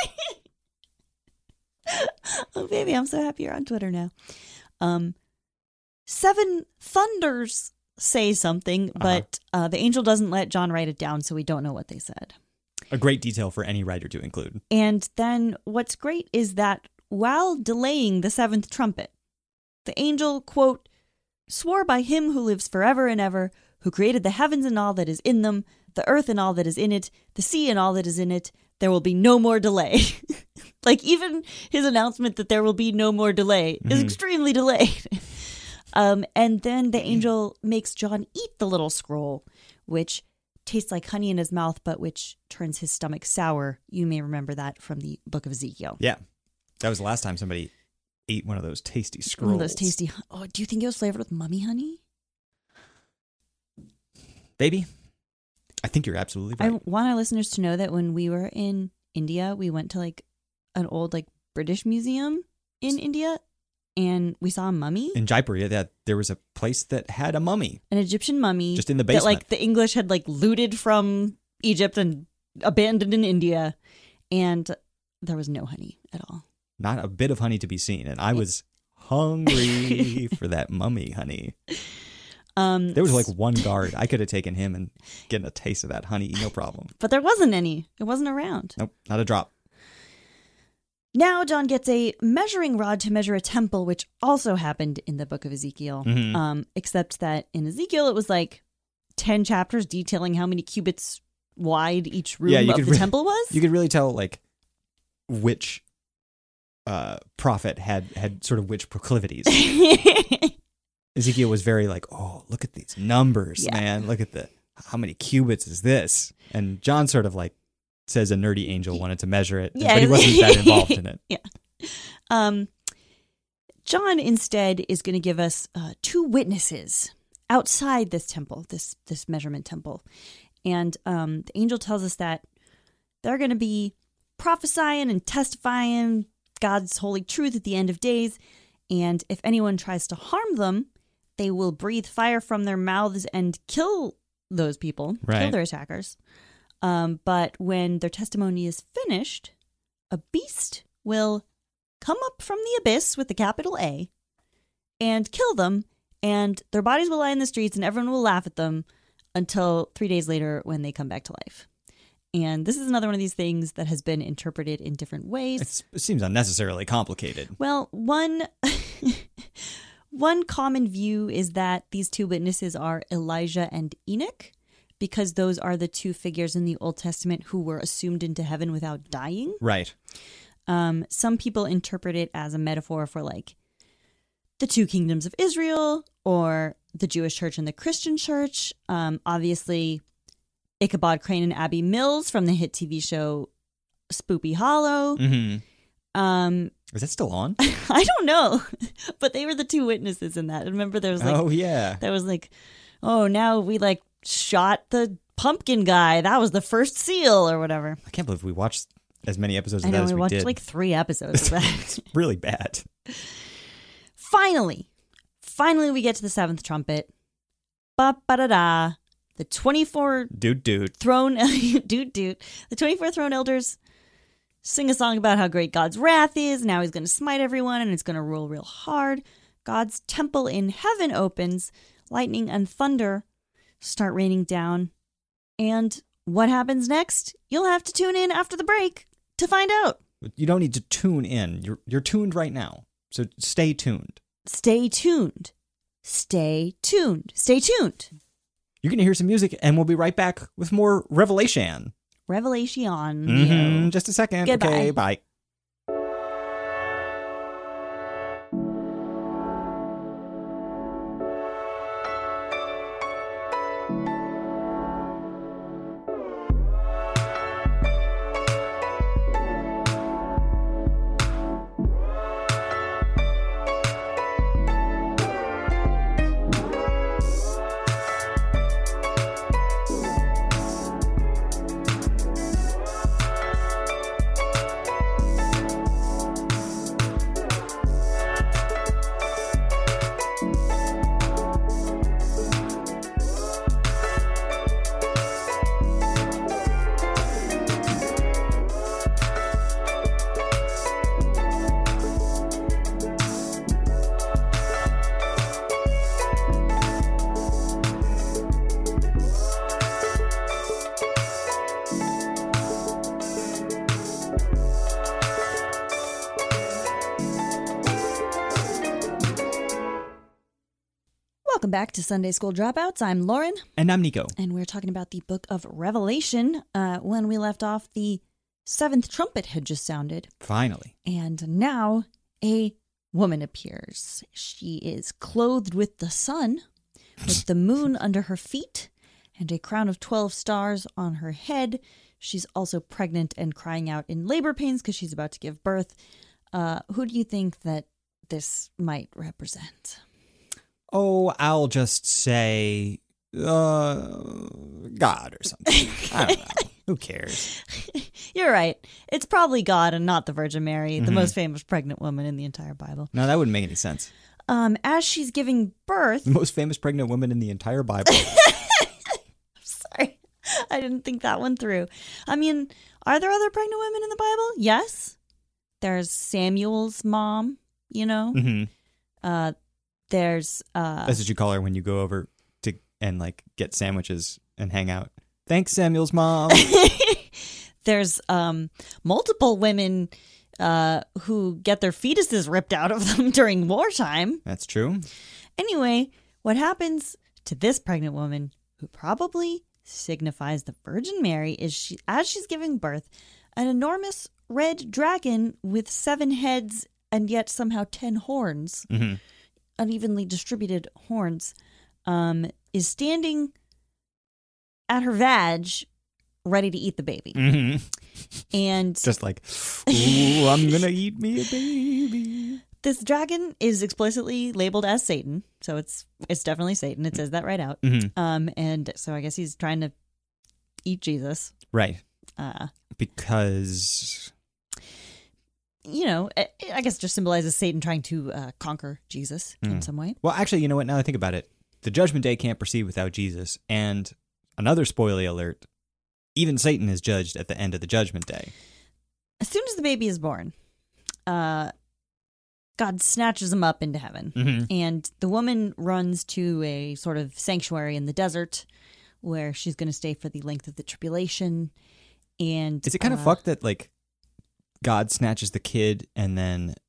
Oh, baby, I'm so happy you're on Twitter now. Um, seven thunders say something, but uh, the angel doesn't let John write it down, so we don't know what they said. A great detail for any writer to include. And then what's great is that while delaying the seventh trumpet, the angel, quote, swore by him who lives forever and ever, who created the heavens and all that is in them, the earth and all that is in it, the sea and all that is in it, there will be no more delay. Like, even his announcement that there will be no more delay is Mhm. extremely delayed. um, and then the angel makes John eat the little scroll, which tastes like honey in his mouth, but which turns his stomach sour. You may remember that from the book of Ezekiel. Yeah. That was the last time somebody ate one of those tasty scrolls. One of those tasty. Oh, do you think it was flavored with mummy honey? Baby, I think you're absolutely I right. want our listeners to know that when we were in India, we went to like an old like British museum in India, and we saw a mummy, In Jaipur, yeah, that there was a place that had a mummy an Egyptian mummy, just in the that basement. like the English had like looted from Egypt and abandoned in India, and there was no honey at all. Not a bit of honey to be seen, and I was hungry for that mummy honey. Um, There was like one guard. I could have taken him and getting a taste of that honey, no problem. but there wasn't any. It wasn't around. Nope, not a drop. Now John gets a measuring rod to measure a temple, which also happened in the book of Ezekiel. Mhm. Um, except that in Ezekiel, it was like ten chapters detailing how many cubits wide each room Yeah, you of could the re- temple was. You could really tell like which uh, prophet had had sort of which proclivities. Ezekiel was very like, oh, look at these numbers, Yeah. man. Look at the how many cubits is this? And John sort of like says a nerdy angel wanted to measure it, Yeah. but he wasn't that involved in it. Yeah. Um, John instead is going to give us uh, two witnesses outside this temple, this this measurement temple, and um, the angel tells us that they're going to be prophesying and testifying God's holy truth at the end of days, and if anyone tries to harm them, they will breathe fire from their mouths and kill those people, kill Right. their attackers. Um, but when their testimony is finished, a beast will come up from the abyss with the capital A and kill them, and their bodies will lie in the streets and everyone will laugh at them until three days later when they come back to life. And this is another one of these things that has been interpreted in different ways. It's, it seems unnecessarily complicated. Well, one One common view is that these two witnesses are Elijah and Enoch, because those are the two figures in the Old Testament who were assumed into heaven without dying. Right. Um, some people interpret it as a metaphor for like the two kingdoms of Israel or the Jewish church and the Christian church. Um, obviously, Ichabod Crane and Abby Mills from the hit T V show Spoopy Hollow. Mm-hmm. Um, Is that still on? I don't know, but they were the two witnesses in that. Remember, there was like, oh, yeah. there was like, oh, now we like shot the pumpkin guy. That was the first seal or whatever. I can't believe we watched as many episodes of I know, that as we we watched did. like three episodes of that. It's really bad. Finally, finally, we get to the seventh trumpet. Ba ba da da. The twenty-four Dude, dude. throne, dude, dude. The twenty-four throne elders sing a song about how great God's wrath is. Now he's going to smite everyone and it's going to rule real hard. God's temple in heaven opens. Lightning and thunder start raining down. And what happens next? You'll have to tune in after the break to find out. You don't need to tune in. You're you're tuned right now. So stay tuned. Stay tuned. Stay tuned. Stay tuned. You're going to hear some music and we'll be right back with more Revelation. Revelation. Mm-hmm. Just a second. Goodbye. Okay, bye. Welcome back to Sunday School Dropouts. I'm Lauren. And I'm Nico. And we're talking about the book of Revelation. Uh, when we left off, the seventh trumpet had just sounded. Finally. And now a woman appears. She is clothed with the sun, with the moon under her feet, and a crown of twelve stars on her head. She's also pregnant and crying out in labor pains because she's about to give birth. Uh, who do you think that this might represent? Oh, I'll just say, uh, God or something. I don't know. Who cares? You're right. It's probably God and not the Virgin Mary, the Mhm. most famous pregnant woman in the entire Bible. No, that wouldn't make any sense. Um, as she's giving birth... The most famous pregnant woman in the entire Bible. Sorry, I didn't think that one through. I mean, are there other pregnant women in the Bible? Yes. There's Samuel's mom, you know? Mm-hmm. Uh, there's... Uh, That's what you call her when you go over to and like get sandwiches and hang out. Thanks, Samuel's mom. There's um, multiple women uh, who get their fetuses ripped out of them during wartime. That's true. Anyway, what happens to this pregnant woman, who probably signifies the Virgin Mary, is she, as she's giving birth, an enormous red dragon with seven heads and yet somehow ten horns, Mm-hmm. unevenly distributed horns, um, is standing at her vag, ready to eat the baby. Mm-hmm. And Just like, ooh, I'm gonna eat me a baby. this dragon is explicitly labeled as Satan, so it's it's definitely Satan. It says that right out. Mm-hmm. Um, and so I guess he's trying to eat Jesus. Right. Uh, Because you know, I, I guess it just symbolizes Satan trying to uh, conquer Jesus in Mm. some way. Well, actually, you know what? Now that I think about it, the judgment day can't proceed without Jesus. And another spoiler alert, even Satan is judged at the end of the judgment day. As soon as the baby is born, uh, God snatches him up into heaven. Mm-hmm. And the woman runs to a sort of sanctuary in the desert where she's going to stay for the length of the tribulation. And Is it kind of uh, fucked that, like, God snatches the kid and then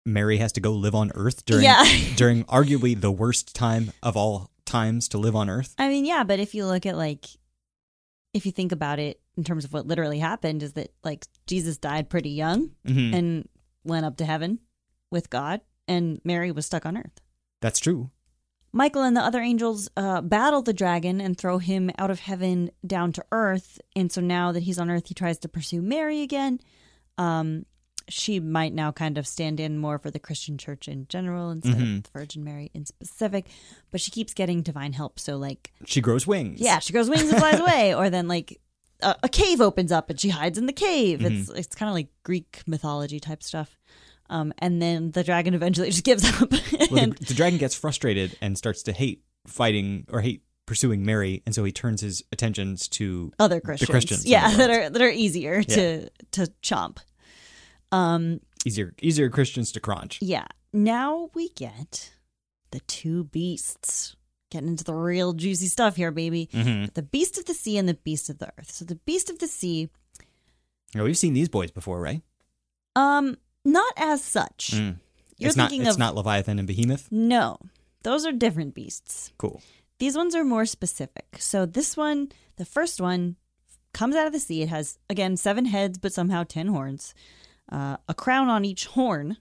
Mary has to go live on Earth during Yeah. during arguably the worst time of all times to live on Earth. I mean, yeah, but if you look at like, if you think about it in terms of what literally happened, is that like Jesus died pretty young Mm-hmm. and went up to heaven with God, and Mary was stuck on Earth. That's true. Michael and the other angels uh, battle the dragon and throw him out of heaven down to Earth. And so now that he's on Earth, he tries to pursue Mary again. Um, she might now kind of stand in more for the Christian church in general instead Mhm. of the Virgin Mary in specific. But she keeps getting divine help. So like, She grows wings. yeah, she grows wings and flies away. Or then like a, a cave opens up and she hides in the cave. It's it's kind of like Greek mythology type stuff. Um, and then the dragon eventually just gives up. Well, and, the, the dragon gets frustrated and starts to hate fighting or hate pursuing Mary, and so he turns his attentions to other Christians, the Christians in yeah, the that world. are that are easier to to chomp. Um, easier easier Christians to crunch. yeah. Now we get the two beasts. Getting into the real juicy stuff here, baby. Mm-hmm. The beast of the sea and the beast of the earth. So the beast of the sea, Now, we've seen these boys before, right? um, not as such. Mm. You're it's not. thinking It's of not Leviathan and Behemoth. no. Those are different beasts. Cool. These ones are more specific. So this one, the first one, comes out of the sea. It has, again, seven heads, but somehow ten horns. Uh, a crown on each horn.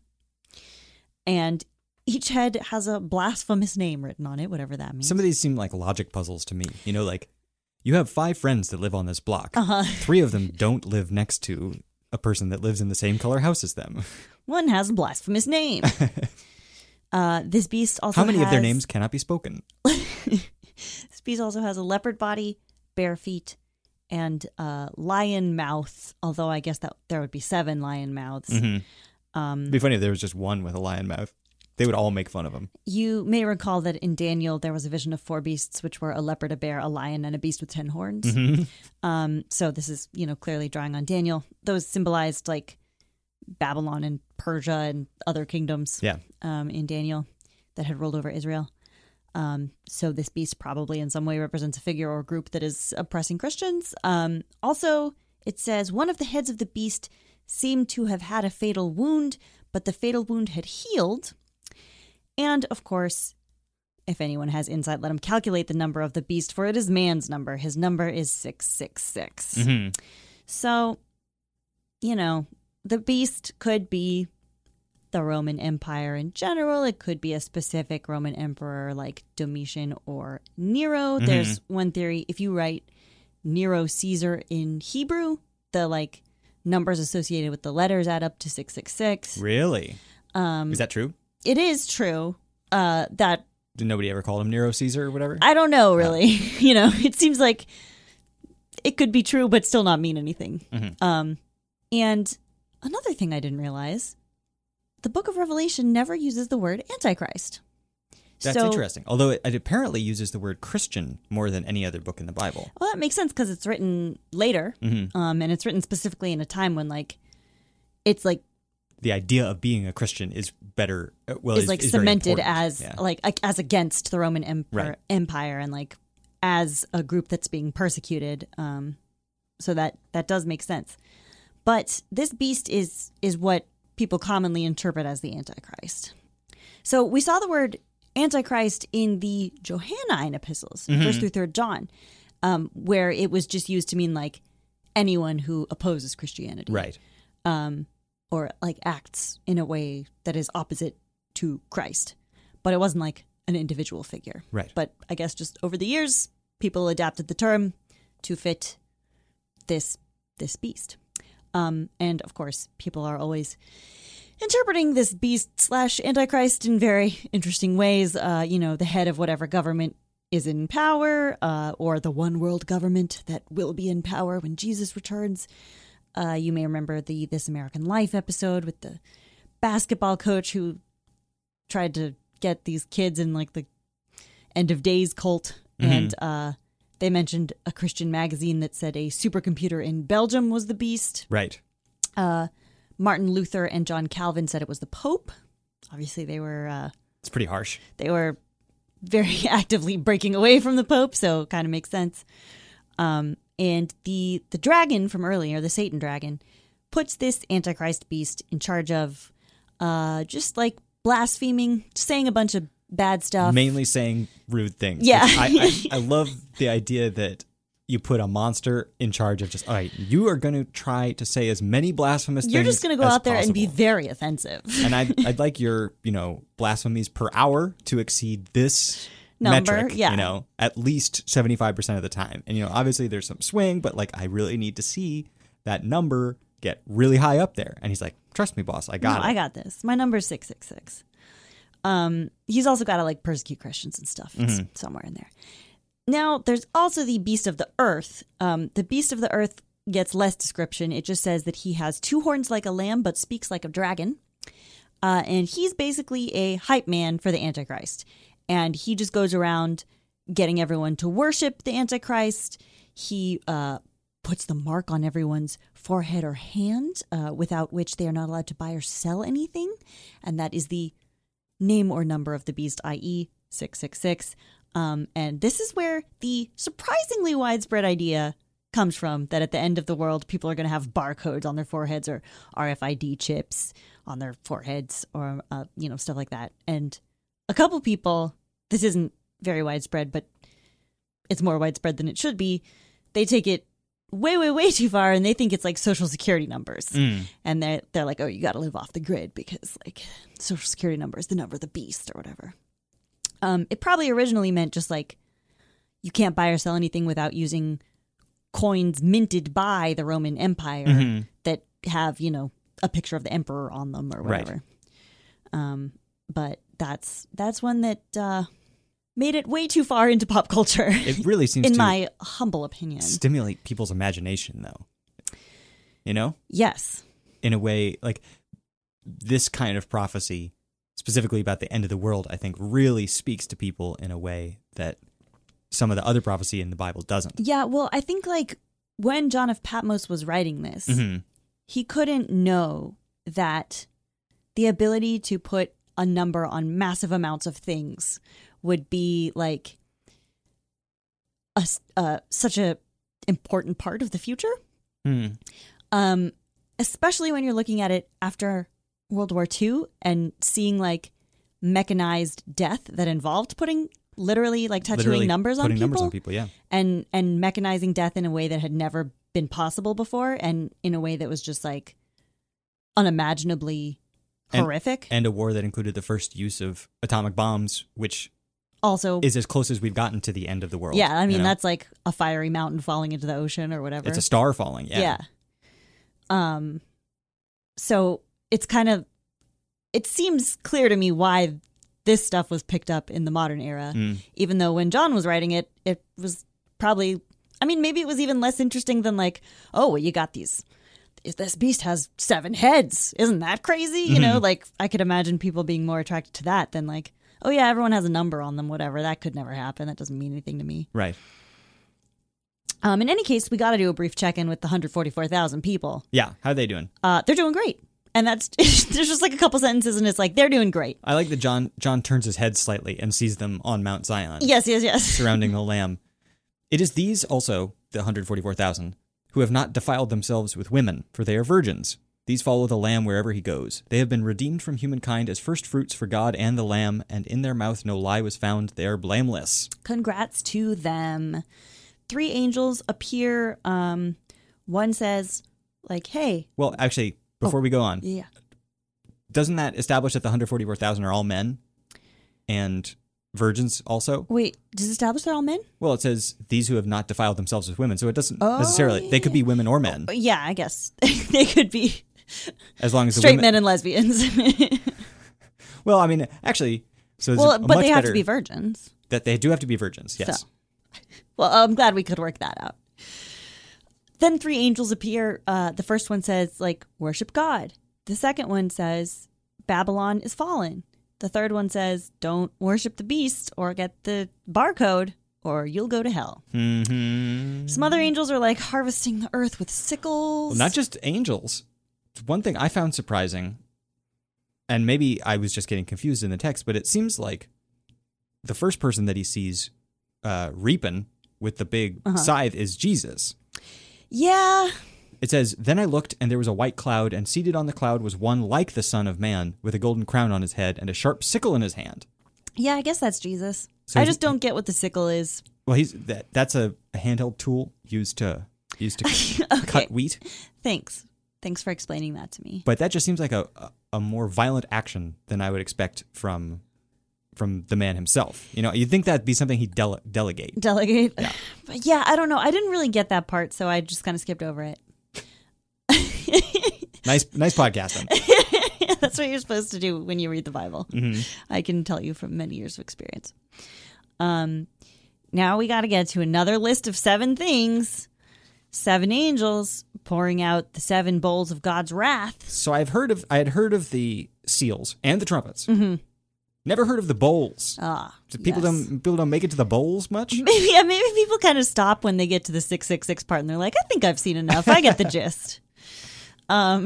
And each head has a blasphemous name written on it, whatever that means. Some of these seem like logic puzzles to me. You know, like you have five friends that live on this block. Uh-huh. Three of them don't live next to a person that lives in the same color house as them. One has a blasphemous name. uh, this beast also How many of their has- names cannot be spoken? This beast also has a leopard body, bare feet, and uh, lion mouth. Although I guess that there would be seven lion mouths. Mm-hmm. Um, It'd be funny if there was just one with a lion mouth. They would all make fun of him. You may recall that in Daniel there was a vision of four beasts, which were a leopard, a bear, a lion, and a beast with ten horns. Mm-hmm. Um, so this is, you know, clearly drawing on Daniel. Those symbolized like Babylon and Persia and other kingdoms. Yeah. Um, in Daniel that had ruled over Israel. Um, so this beast probably in some way represents a figure or group that is oppressing Christians. Um, also, it says one of the heads of the beast seemed to have had a fatal wound, but the fatal wound had healed. And, of course, if anyone has insight, let him calculate the number of the beast, for it is man's number. His number is six six six. Mm-hmm. So, you know, the beast could be the Roman Empire in general. It could be a specific Roman emperor like Domitian or Nero. Mhm. There's one theory. If you write Nero Caesar in Hebrew, the, like, numbers associated with the letters add up to six six six. Really? Um, Is that true? It is true uh, that Did nobody ever call him Nero Caesar or whatever? I don't know, really. You know, it seems like it could be true, but still not mean anything. Mhm. Um, and another thing I didn't realize, the book of Revelation never uses the word Antichrist. That's so, interesting. Although it, it apparently uses the word Christian more than any other book in the Bible. Well, that makes sense because it's written later. Mm-hmm. Um, and it's written specifically in a time when, like, it's like The idea of being a Christian is better. uh, Well, is is, like is very cemented important. as Yeah. like like, as against the Roman Emperor, Right. Empire and like as a group that's being persecuted. Um, so that that does make sense. But this beast is is what people commonly interpret as the Antichrist. So we saw the word Antichrist in the Johannine epistles, Mhm. first through third John, um, where it was just used to mean like anyone who opposes Christianity, Right. um, or like acts in a way that is opposite to Christ. But it wasn't like an individual figure. Right. But I guess just over the years, people adapted the term to fit this this beast. Um, and of course, people are always interpreting this beast slash Antichrist in very interesting ways. Uh, you know, the head of whatever government is in power, uh, or the one world government that will be in power when Jesus returns. Uh, you may remember the This American Life episode with the basketball coach who tried to get these kids in like the end of days cult. Mhm. And uh, they mentioned a Christian magazine that said a supercomputer in Belgium was the beast. Right. Uh, Martin Luther and John Calvin said it was the Pope. Obviously, they were uh, It's pretty harsh. they were very actively breaking away from the Pope, so it kind of makes sense. Um, and the the dragon from earlier, the Satan dragon, puts this Antichrist beast in charge of uh, just like blaspheming, saying a bunch of bad stuff. Mainly saying rude things. Yeah. I, I, I love the idea that you put a monster in charge of just, all right, you are going to try to say as many blasphemous You're things just going to go as out there and be possible. very offensive. And I'd, I'd like your, you know, blasphemies per hour to exceed this Number, metric, yeah. you know, at least seventy-five percent of the time. And, you know, obviously there's some swing, but like, I really need to see that number get really high up there. And he's like, trust me, boss, I got no, it. I got this. My number is six six six. Um, he's also got to like persecute Christians and stuff. It's Mm-hmm. somewhere in there. Now, there's also the beast of the earth. Um, the beast of the earth gets less description. It just says that he has two horns like a lamb, but speaks like a dragon. Uh, and he's basically a hype man for the Antichrist. And he just goes around getting everyone to worship the Antichrist. He uh, puts the mark on everyone's forehead or hand, uh, without which they are not allowed to buy or sell anything. And that is the name or number of the beast, that is six six six. Um, and this is where the surprisingly widespread idea comes from, that at the end of the world, people are going to have barcodes on their foreheads or R F I D chips on their foreheads or, uh, you know, stuff like that. And a couple people, this isn't very widespread, but it's more widespread than it should be. They take it way, way, way too far, and they think it's like social security numbers. Mm. And they're, they're like, oh, you got to live off the grid because like social security number is the number of the beast or whatever. Um, it probably originally meant just like you can't buy or sell anything without using coins minted by the Roman Empire Mm-hmm. that have, you know, a picture of the emperor on them or whatever. Right. Um, but that's that's one that uh, made it way too far into pop culture. It really seems in to my humble opinion. stimulate people's imagination, though. You know? Yes. In a way, like this kind of prophecy, specifically about the end of the world, I think really speaks to people in a way that some of the other prophecy in the Bible doesn't. Yeah, well, I think like when John of Patmos was writing this, Mm-hmm. he couldn't know that the ability to put a number on massive amounts of things would be like a, uh, such a important part of the future. Mm. Um, especially when you're looking at it after World War Two and seeing like mechanized death that involved putting literally like tattooing Literally numbers on putting people, numbers on people, yeah. and and mechanizing death in a way that had never been possible before, and in a way that was just like unimaginably And- horrific. And a war that included the first use of atomic bombs, which Also, is as close as we've gotten to the end of the world. yeah, I mean you know? that's like a fiery mountain falling into the ocean or whatever. It's a star falling, yeah. Yeah. Um. So it's kind of, it seems clear to me why this stuff was picked up in the modern era, Mm. even though when John was writing it, it was probably, I mean, maybe it was even less interesting than like, oh, well, you got these, this beast has seven heads. Isn't that crazy? You know, like I could imagine people being more attracted to that than like, oh yeah, everyone has a number on them, whatever. That could never happen. That doesn't mean anything to me. Right. Um, in any case, we got to do a brief check-in with the one hundred forty-four thousand people. Yeah. How are they doing? Uh, they're doing great. And that's, there's just like a couple sentences and it's like, they're doing great. I like that John John turns his head slightly and sees them on Mount Zion. Yes, yes, yes. Surrounding the Lamb. It is these also, the one hundred forty-four thousand, who have not defiled themselves with women, for they are virgins. These follow the Lamb wherever he goes. They have been redeemed from humankind as first fruits for God and the Lamb, and in their mouth no lie was found. They are blameless. Congrats to them. Three angels appear. Um, one says, like, hey. Well, actually, before we go on, Yeah. doesn't that establish that the one hundred forty-four thousand are all men and virgins also? Wait, does it establish they're all men? Well, it says these who have not defiled themselves with women, so it doesn't Oh, necessarily. They could be women or men, Yeah, I guess. They could be as long as the straight women, men and lesbians. Well, I mean, actually, so it's well, a but much they have better to be virgins. that they do have to be virgins. Yes. So. Well, I'm glad we could work that out. Then three angels appear. Uh, the first one says, like, worship God. The second one says, Babylon is fallen. The third one says, don't worship the beast or get the barcode or you'll go to hell. Mm-hmm. Some other angels are like harvesting the earth with sickles. Well, not just angels. One thing I found surprising, and maybe I was just getting confused in the text, but it seems like the first person that he sees uh, reaping with the big Uh-huh. scythe is Jesus. Yeah. It says, "Then I looked, and there was a white cloud, and seated on the cloud was one like the Son of Man, with a golden crown on his head and a sharp sickle in his hand." Yeah, I guess that's Jesus. So I he's- just don't get what the sickle is. Well, he's that. That's a, a handheld tool used to used to Okay. cut wheat. Thanks. Thanks for explaining that to me. But that just seems like a, a, a more violent action than I would expect from from the man himself. You know, you'd think that'd be something he'd dele- delegate. Delegate. Yeah. But yeah, I don't know. I didn't really get that part, so I just kind of skipped over it. Nice, nice podcasting. That's what you're supposed to do when you read the Bible. Mm-hmm. I can tell you from many years of experience. Um, now we got to get to another list of seven things. Seven angels pouring out the seven bowls of God's wrath. So I've heard of, I had heard of the seals and the trumpets. Mm-hmm. Never heard of the bowls. Ah, So people yes. don't people don't make it to the bowls much. Maybe, yeah, maybe people kind of stop when they get to the six six six part, and they're like, "I think I've seen enough. I get the gist." Um,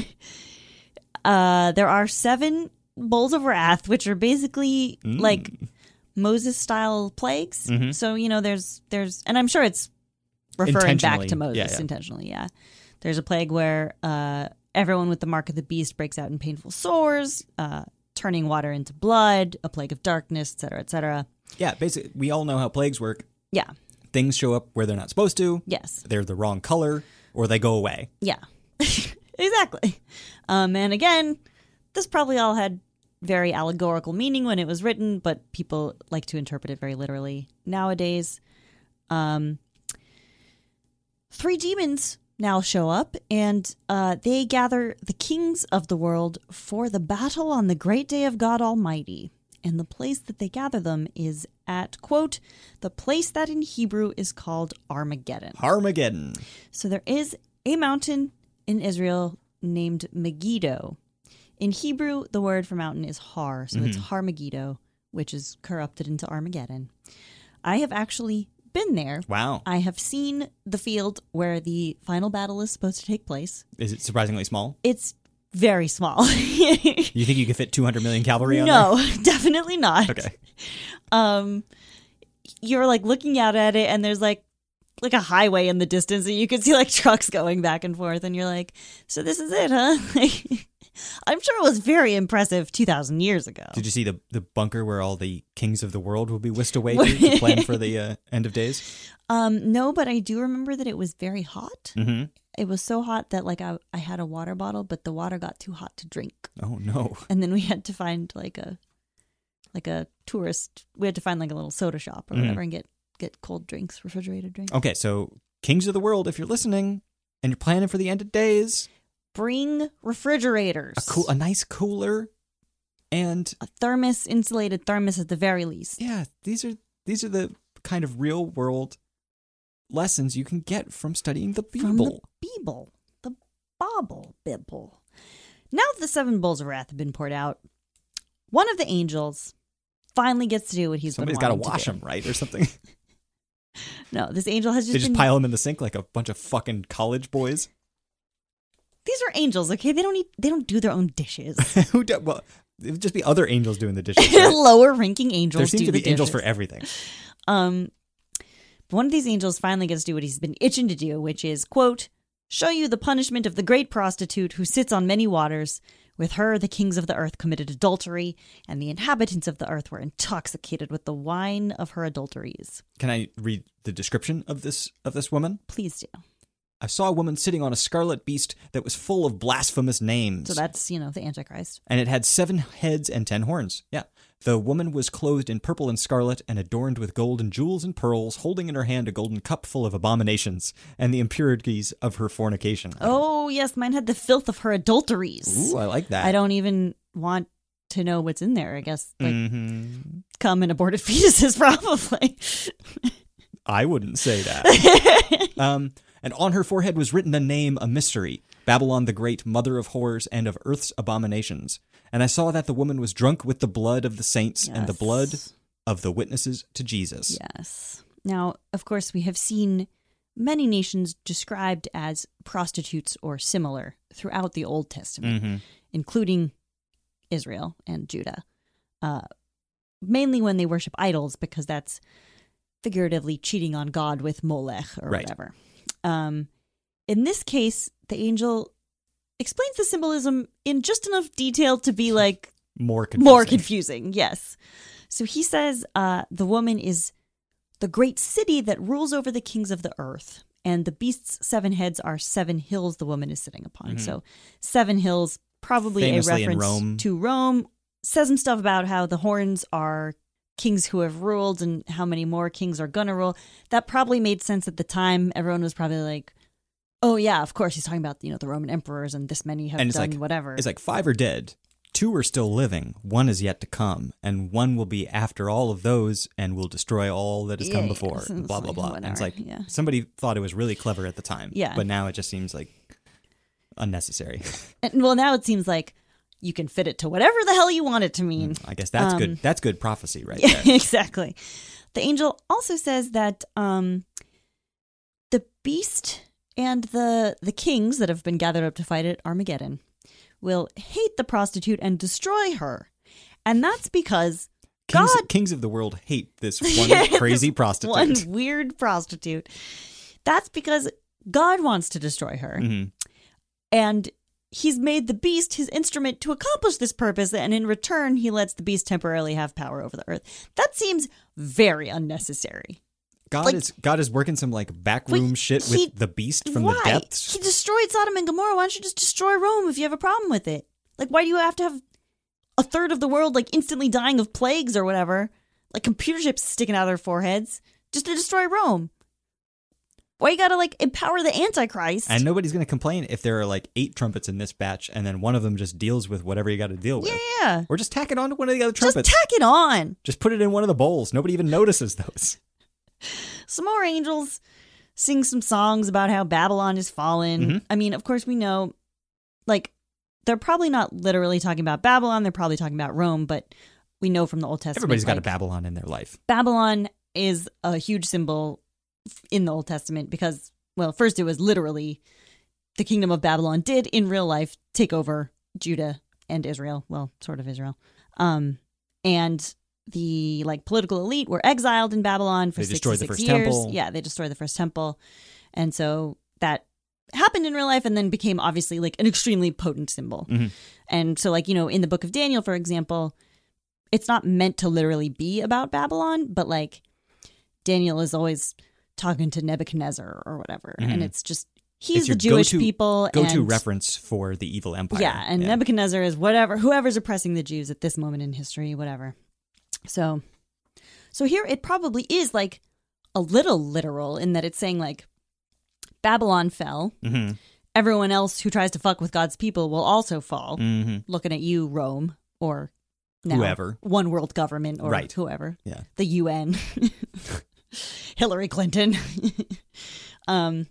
uh, there are seven bowls of wrath, which are basically Mm. like Moses style plagues. Mhm. So you know, there's there's, and I'm sure it's referring back Intentionally. to Moses Yeah, yeah. intentionally. Yeah, there's a plague where uh, everyone with the mark of the beast breaks out in painful sores. Uh, turning water into blood, a plague of darkness, et cetera, et cetera. Yeah, basically, we all know how plagues work. Yeah. Things show up where they're not supposed to. Yes. They're the wrong color, or they go away. Yeah. Exactly. Um, and again, this probably all had very allegorical meaning when it was written, but people like to interpret it very literally nowadays. Um, three demons now show up, and uh, they gather the kings of the world for the battle on the great day of God Almighty. And the place that they gather them is at, quote, the place that in Hebrew is called Armageddon. Armageddon. So there is a mountain in Israel named Megiddo. In Hebrew, the word for mountain is Har, so it's Har Megiddo, which is corrupted into Armageddon. I have actually been there. Wow. I have seen the field where the final battle is supposed to take place. Is it surprisingly small? It's very small. You think you could fit two hundred million cavalry on No, definitely not. there? Okay. Um, you're like looking out at it, and there's like like a highway in the distance, and you can see like trucks going back and forth, and you're like, so this is it, huh? Like, I'm sure it was very impressive two thousand years ago. Did you see the, the bunker where all the kings of the world will be whisked away to, to plan for the uh, end of days? Um, no, but I do remember that it was very hot. Mm-hmm. It was so hot that like I, I had a water bottle, but the water got too hot to drink. Oh, no. And then we had to find like a like a tourist. We had to find like a little soda shop or Mhm. whatever and get get cold drinks, refrigerated drinks. Okay, so kings of the world, if you're listening and you're planning for the end of days, Bring refrigerators. a cool, a nice cooler, and A thermos, insulated thermos at the very least. yeah, these are these are the kind of real world lessons you can get from studying the From Bible. the Bible. The Bible. Bible. Now that the seven bowls of wrath have been poured out, one of the angels finally gets to do what he's Somebody's been got to wanting wash to them, right, or something. do. No, this angel has just They just been... pile them in the sink like a bunch of fucking college boys. These are angels, okay? They don't eat, they don't do their own dishes. Who do, well, it would just be other angels doing the dishes. Right? Lower ranking angels There seems do to the be angels for dishes. everything. Um, but one of these angels finally gets to do what he's been itching to do, which is, quote, show you the punishment of the great prostitute who sits on many waters. With her, the kings of the earth committed adultery, and the inhabitants of the earth were intoxicated with the wine of her adulteries. Can I read the description of this of this woman? Please do. I saw a woman sitting on a scarlet beast that was full of blasphemous names. So that's, you know, the Antichrist. And it had seven heads and ten horns. Yeah. The woman was clothed in purple and scarlet and adorned with gold and jewels and pearls, holding in her hand a golden cup full of abominations and the impurities of her fornication. Oh, yes, mine had the filth of her adulteries. Ooh, I like that. I don't even want to know what's in there, I guess. Like, Mm-hmm. cum and aborted fetuses, probably. I wouldn't say that. um, and on her forehead was written a name, a mystery, Babylon the Great, mother of horrors and of earth's abominations. And I saw that the woman was drunk with the blood of the saints and the Yes. blood of the witnesses to Jesus. Yes. Now, of course, we have seen many nations described as prostitutes or similar throughout the Old Testament, Mm-hmm. including Israel and Judah. Uh, mainly when they worship idols, because that's figuratively cheating on God with Molech or Right. whatever. Um, In this case, the angel explains the symbolism in just enough detail to be like More confusing. more confusing. Yes. So he says uh, the woman is the great city that rules over the kings of the earth. And the beast's seven heads are seven hills the woman is sitting upon. Mm-hmm. So seven hills, probably Famously a in reference Rome. to Rome. Says some stuff about how the horns are kings who have ruled and how many more kings are gonna rule. That probably made sense at the time. Everyone was probably like, oh yeah, of course he's talking about, you know, the Roman emperors and this many have And it's done like, whatever. It's like five are dead. Two are still living. One is yet to come. And one will be after all of those and will destroy all that has Yeah, come yeah. before. So it's blah, blah, like, blah. And it's whatever, like, yeah. somebody thought it was really clever at the time. Yeah. But now it just seems like unnecessary. And, well, now it seems like you can fit it to whatever the hell you want it to mean. I guess that's Um, good. That's good prophecy right Yeah, there. exactly. The angel also says that um, the beast and the the kings that have been gathered up to fight at Armageddon will hate the prostitute and destroy her. And that's because Kings, God... kings of the world hate this one Yeah, crazy this prostitute. One weird prostitute. That's because God wants to destroy her. Mhm. And he's made the beast his instrument to accomplish this purpose, and in return, he lets the beast temporarily have power over the earth. That seems very unnecessary. God like- is God is working some like backroom Like, shit he- with the beast from Why? the depths. He destroyed Sodom and Gomorrah. Why don't you just destroy Rome if you have a problem with it? Like, why do you have to have a third of the world like instantly dying of plagues or whatever? Like computer chips sticking out of their foreheads just to destroy Rome? Why you gotta like empower the Antichrist? And nobody's going to complain if there are like eight trumpets in this batch and then one of them just deals with whatever you got to deal with. yeah. Or just tack it on to one of the other Just trumpets. tack it on. Just put it in one of the bowls. Nobody even notices those. Some more angels sing some songs about how Babylon is fallen. Mhm. I mean, of course, we know, like, they're probably not literally talking about Babylon. They're probably talking about Rome, but we know from the Old Testament. Everybody's got a like, Babylon in their life. Babylon is a huge symbol in the Old Testament because, well, first it was literally the kingdom of Babylon did in real life take over Judah and Israel. Well, sort of Israel. Um, and the like political elite were exiled in Babylon for They destroyed the sixty-six first years. temple. Yeah, they destroyed the first temple. And so that happened in real life and then became obviously like an extremely potent symbol. Mhm. And so like, you know, in the book of Daniel, for example, it's not meant to literally be about Babylon, but like Daniel is always talking to Nebuchadnezzar or whatever. Mhm. And it's just, he's It's the your Jewish go-to- people. Go-to and, reference for the evil empire. Yeah, and Nebuchadnezzar is whatever, whoever's oppressing the Jews at this moment in history, whatever. So, so here it probably is like a little literal in that it's saying like Babylon fell. Mhm. Everyone else who tries to fuck with God's people will also fall. Mhm. Looking at you, Rome, or now Whoever. one world government, or Right. whoever. Yeah. The U N. Hillary Clinton. um,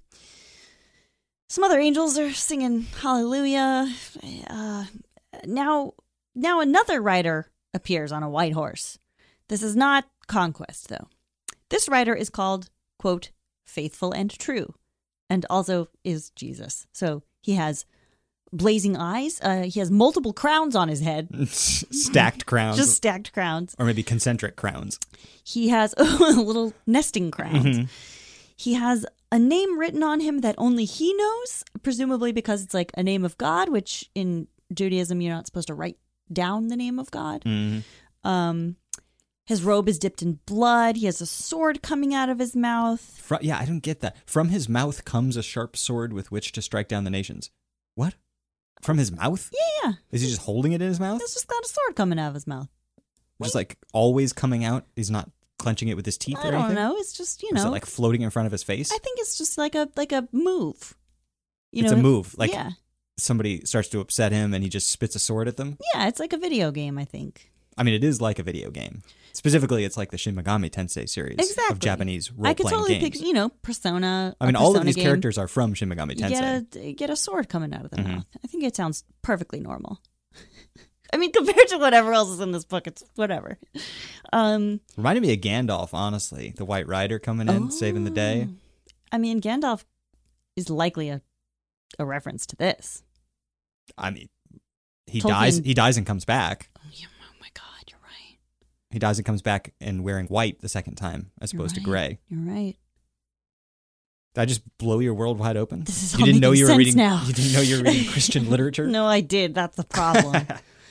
some other angels are singing hallelujah. Uh, now, now another rider appears on a white horse. This is not conquest, though. This rider is called, quote, faithful and true, and also is Jesus. So he has blazing eyes. Uh, he has multiple crowns on his head, Stacked crowns. just stacked crowns. or maybe concentric crowns. He has little nesting crowns. Mhm. He has a name written on him that only he knows, presumably because it's like a name of God, which in Judaism you're not supposed to write down the name of God. Mhm. Um, his robe is dipped in blood. He has a sword coming out of his mouth. Fro- yeah, I don't get that. From his mouth comes a sharp sword with which to strike down the nations. What? From his mouth? Yeah, Is he just holding it in his mouth? he's just got a sword coming out of his mouth. Just like always coming out? He's not clenching it with his teeth I or don't anything? know. It's just, you Is it know, like floating in front of his face? I think it's just like a like a move. You It's know, a move. Like yeah, somebody starts to upset him and he just spits a sword at them. yeah, it's like a video game. I think. I mean, it is like a video game. Specifically, it's like the Shin Megami Tensei series Exactly. of Japanese I could role-playing totally games. pick, you know, Persona. I mean, a all of Persona these game. characters are from Shin Megami You Tensei. get a get a sword coming out of the Mhm. mouth. I think it sounds perfectly normal. I mean, compared to whatever else is in this book, it's whatever. Um, Reminded me of Gandalf, honestly. The White Rider coming in, saving the day. oh. I mean, Gandalf is likely a a reference to this. I mean, he Tolkien- dies. He dies and comes back. Oh, yeah, oh my God, you're right. He dies and comes back and wearing white the second time, as You're opposed to right. gray. You're right. Did I just blow your world wide open? This is you all didn't know making you were sense reading. now. You didn't know you were reading Christian literature. No, I did. That's the problem.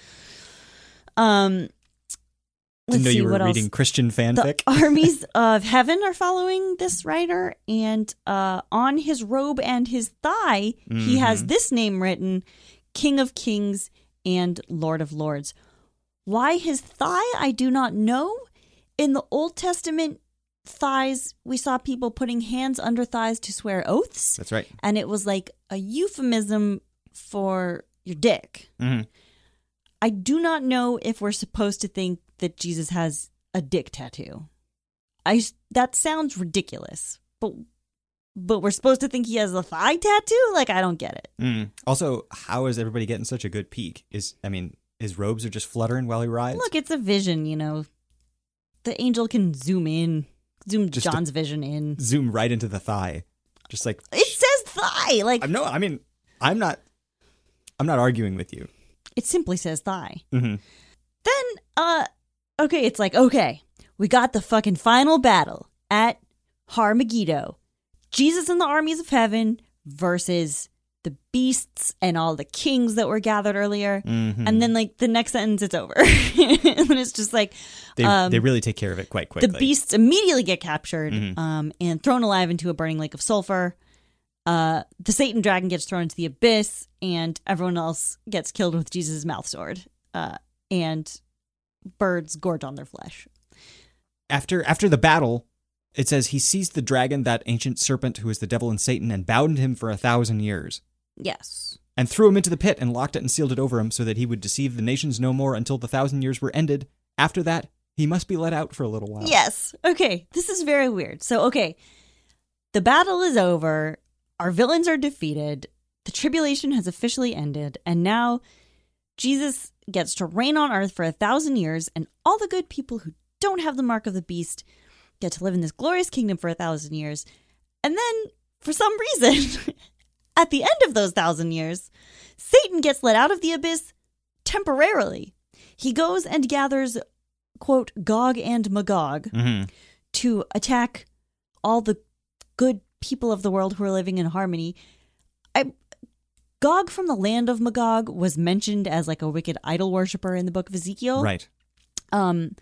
um, let's Didn't know see you were what reading else. Christian The fanfic. armies of heaven are following this writer, and uh, on his robe and his thigh, he has Mhm. this name written: King of Kings and Lord of Lords. Why his thigh, I do not know. In the Old Testament, thighs, we saw people putting hands under thighs to swear oaths, That's right. and it was like a euphemism for your dick. Mhm. I do not know if we're supposed to think that Jesus has a dick tattoo. I that sounds ridiculous, but but we're supposed to think he has a thigh tattoo? Like, I don't get it. Mm. Also, how is everybody getting such a good peek? Is I mean, his robes are just fluttering while he rides. Look, it's a vision, you know. The angel can zoom in, zoom Just to- John's vision in. Zoom right into the thigh, just like It says thigh. Like, I'm no. I mean, I'm not. I'm not arguing with you. it simply says thigh. hmm Then, uh, okay, it's like, okay, we got the fucking final battle at Har-Megiddo. Jesus and the armies of heaven versus the beasts and all the kings that were gathered earlier. hmm And then, like, the next sentence, it's over. And it's just like, They um, they really take care of it quite quickly. the beasts immediately get captured Mhm. um, and thrown alive into a burning lake of sulfur. Uh, the Satan dragon gets thrown into the abyss, and everyone else gets killed with Jesus' mouth sword. Uh, and birds gorge on their flesh. After after the battle, it says he seized the dragon, that ancient serpent who is the devil and Satan, and bound him for a thousand years, Yes. and threw him into the pit and locked it and sealed it over him, so that he would deceive the nations no more until the thousand years were ended. After that, he must be let out for a little while. Yes. Okay. This is very weird. So, okay. The battle is over. Our villains are defeated. The tribulation has officially ended. And now Jesus gets to reign on earth for a thousand years. And all the good people who don't have the mark of the beast get to live in this glorious kingdom for a thousand years. And then, for some reason, at the end of those thousand years, Satan gets let out of the abyss temporarily. He goes and gathers, quote, Gog and Magog hmm to attack all the good people of the world who are living in harmony. I, Gog from the land of Magog was mentioned as like a wicked idol worshiper in the book of Ezekiel. Right. Um,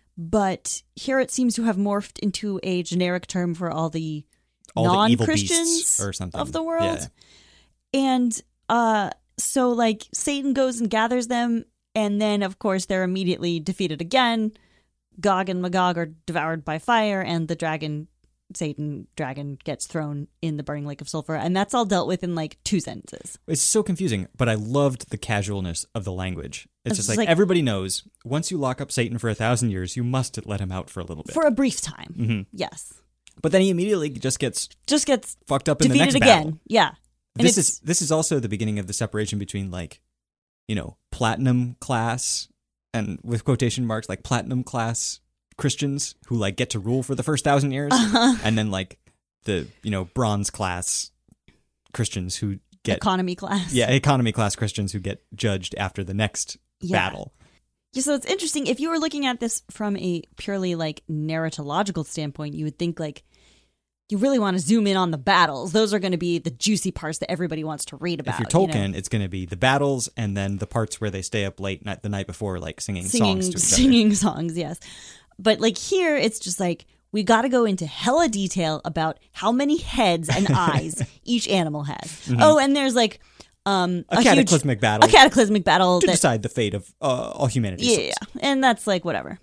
but here it seems to have morphed into a generic term for all the All the evil non-Christians beasts or something of the world. Yeah. And uh, so like Satan goes and gathers them, and then of course they're immediately defeated again. Gog and Magog are devoured by fire, and the dragon, Satan dragon, gets thrown in the burning lake of sulfur, and that's all dealt with in like two sentences. It's so confusing, but I loved the casualness of the language. It's It's just just like, like- everybody knows, once you lock up Satan for a thousand years, you must let him out for a little bit. For a brief time. hmm Yes. But then he immediately just gets Just gets fucked up in the defeated next again. battle. Yeah. And This it's- is this is also the beginning of the separation between, like, you know, platinum class, and with quotation marks, like platinum class Christians who like get to rule for the first thousand years, Uh-huh. and then like the, you know, bronze class Christians who get economy class. yeah economy class Christians who get judged after the next Yeah. battle. Yeah, so it's interesting. If you were looking at this from a purely like narratological standpoint, you would think like you really want to zoom in on the battles. Those are going to be the juicy parts that everybody wants to read about. If you're you know? Tolkien, it's going to be the battles and then the parts where they stay up late night, the night before, like singing, singing, songs to each singing songs, yes. But like here, it's just like we got to go into hella detail about how many heads and eyes each animal has. Oh, and there's like um other. A, cataclysmic huge, battle a cataclysmic battle to that decide the fate of uh, all humanity. yeah, yeah, and that's like whatever.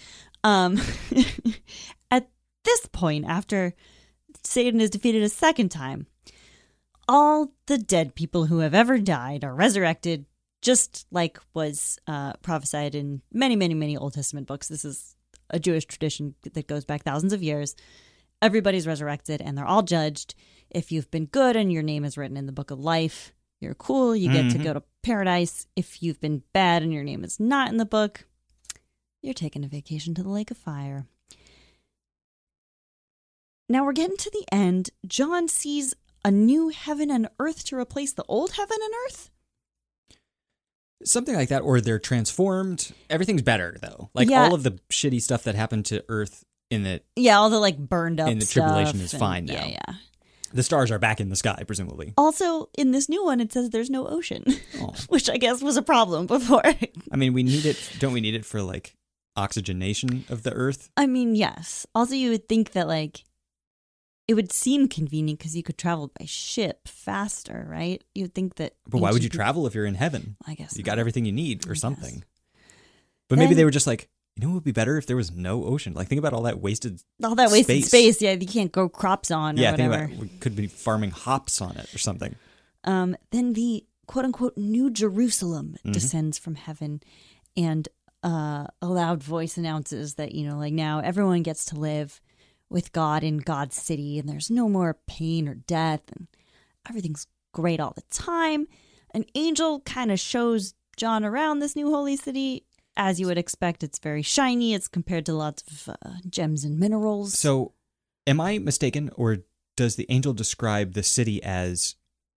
Um, at this point, after Satan is defeated a second time, all the dead people who have ever died are resurrected, just like was uh, prophesied in many, many, many Old Testament books. This is a Jewish tradition that goes back thousands of years. Everybody's resurrected, and they're all judged. If you've been good and your name is written in the book of life, you're cool. You get Mhm. to go to paradise. If you've been bad and your name is not in the book, you're taking a vacation to the lake of fire. Now we're getting to the end. John sees a new heaven and earth to replace the old heaven and earth. Something like that, or they're transformed. Everything's better, though. Like, Yeah. all of the shitty stuff that happened to Earth in the Yeah, all the like burned up In the stuff tribulation is and- fine Yeah, now. yeah. The stars are back in the sky, presumably. Also, in this new one, it says there's no ocean, Oh. which I guess was a problem before. I mean, we need it. Don't we need it for like oxygenation of the Earth? I mean, yes. Also, you would think that, like, it would seem convenient because you could travel by ship faster, right? You'd think that. But why would you ancient people- travel if you're in heaven? I guess You not. got everything you need or I something. guess. But maybe Then- they were just like, you know what would be better if there was no ocean? Like, think about all that wasted All that wasted space. space, yeah, you can't grow crops on or yeah, think whatever. about we could be farming hops on it or something. Um, then the quote unquote New Jerusalem Mm-hmm. descends from heaven, and uh, a loud voice announces that, you know, like now everyone gets to live with God in God's city, and there's no more pain or death, and everything's great all the time. An angel kind of shows John around this new holy city. As you would expect, it's very shiny. It's compared to lots of uh, gems and minerals. So, am I mistaken, or does the angel describe the city as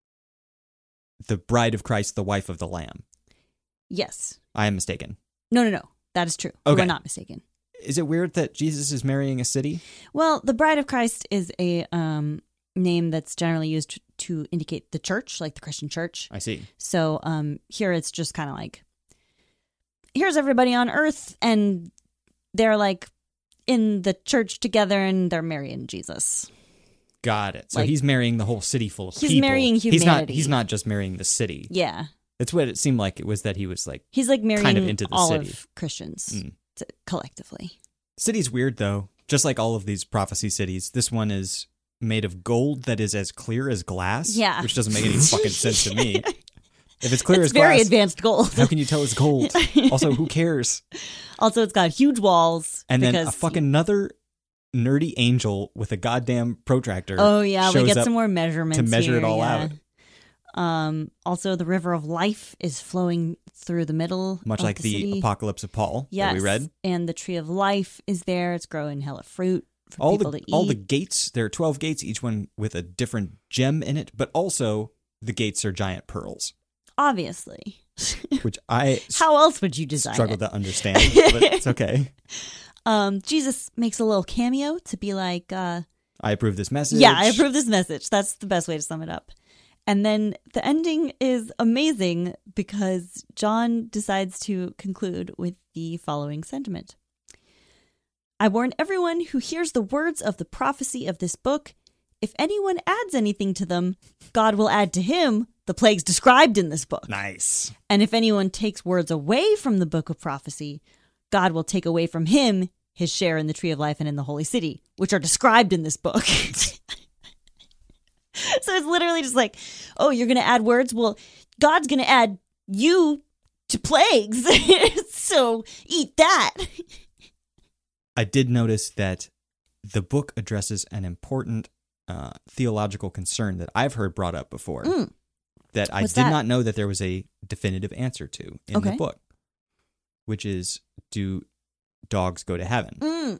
the bride of Christ, the wife of the Lamb? Yes. I am mistaken. No, no, no. That is true. You Okay. are not mistaken. Is it weird that Jesus is marrying a city? Well, the Bride of Christ is a um, name that's generally used to indicate the church, like the Christian church. I see. So um, here it's just kind of like, here's everybody on earth, and they're like in the church together, and they're marrying Jesus. Got it. So Like- he's marrying the whole city full of He's people. marrying He's not. humanity. He's not just marrying the city. Yeah. That's what it seemed like. It was that he was like. He's like marrying Kind of into the all city. of Christians Mm. to, collectively. City's weird though. Just like all of these prophecy cities, this one is made of gold that is as clear as glass. Yeah. Which doesn't make any fucking sense to me. If it's clear It's as very glass, advanced gold. how can you tell it's gold? Also, who cares? Also, it's got huge walls. And then because- a fucking another nerdy angel with a goddamn protractor. Oh yeah, we shows get up some more measurements to measure it here, all yeah. out. Um, also, the river of life is flowing through the middle, Much of like the, the city. Apocalypse of Paul Yes, that we read. and the tree of life is there. It's growing hella fruit for All people the to eat. all the gates, there are twelve gates, each one with a different gem in it, but also the gates are giant pearls, Obviously, which I how else would you design struggle it? to understand, but it's okay. Um, Jesus makes a little cameo to be like, uh, I approve this message. yeah, I approve this message. That's the best way to sum it up. And then the ending is amazing because John decides to conclude with the following sentiment. I warn everyone who hears the words of the prophecy of this book, if anyone adds anything to them, God will add to him the plagues described in this book. Nice. And if anyone takes words away from the book of prophecy, God will take away from him his share in the tree of life and in the holy city, which are described in this book. So it's literally just like, oh, you're going to add words? Well, God's going to add you to plagues. So eat that. I did notice that the book addresses an important uh, theological concern that I've heard brought up before Mm. that I What's did that? not know that there was a definitive answer to in Okay. the book, which is, do dogs go to heaven? Mm.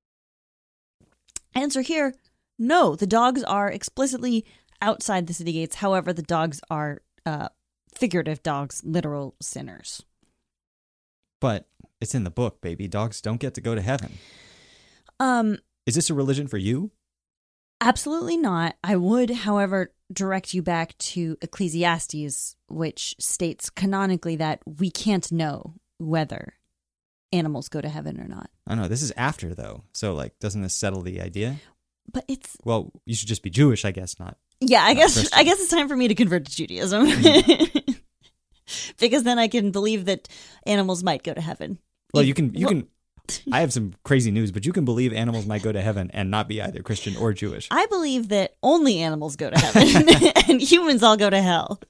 Answer here, no. The dogs are explicitly outside the city gates. However, the dogs are uh, figurative dogs, literal sinners. But it's in the book, baby. Dogs don't get to go to heaven. Um, Is this a religion for you? absolutely not. I would, however, direct you back to Ecclesiastes, which states canonically that we can't know whether animals go to heaven or not. I don't know. This is after, though. So, like, doesn't this settle the idea? But it's Well, you should just be Jewish, I guess, not. yeah. I Not guess Christian. I guess it's time for me to convert to Judaism. Because then I can believe that animals might go to heaven. Well, If- you can, you well, can, I have some crazy news, but you can believe animals might go to heaven and not be either Christian or Jewish. I believe that only animals go to heaven and humans all go to hell.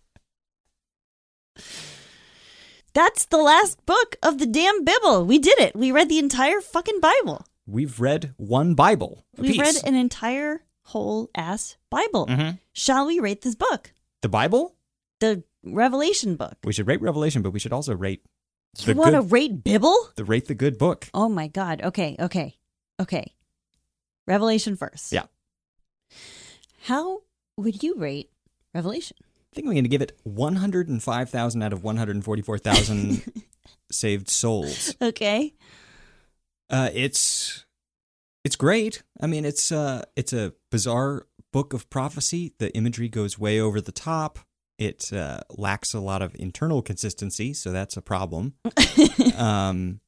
That's the last book of the damn Bible. We did it. We read the entire fucking Bible. We've read one Bible. We've read apiece. an entire whole ass Bible. Mhm. Shall we rate this book? The Bible? The Revelation book. We should rate Revelation, but we should also rate You the want to good, rate Bible? the rate the good book. Oh my God. Okay, okay, okay. Revelation first. Yeah. How would you rate Revelation? I think I'm going to give it one hundred five thousand out of one hundred forty-four thousand saved souls. Okay. Uh, it's it's great. I mean, it's uh, it's a bizarre book of prophecy. The imagery goes way over the top. It uh, lacks a lot of internal consistency, so that's a problem. um,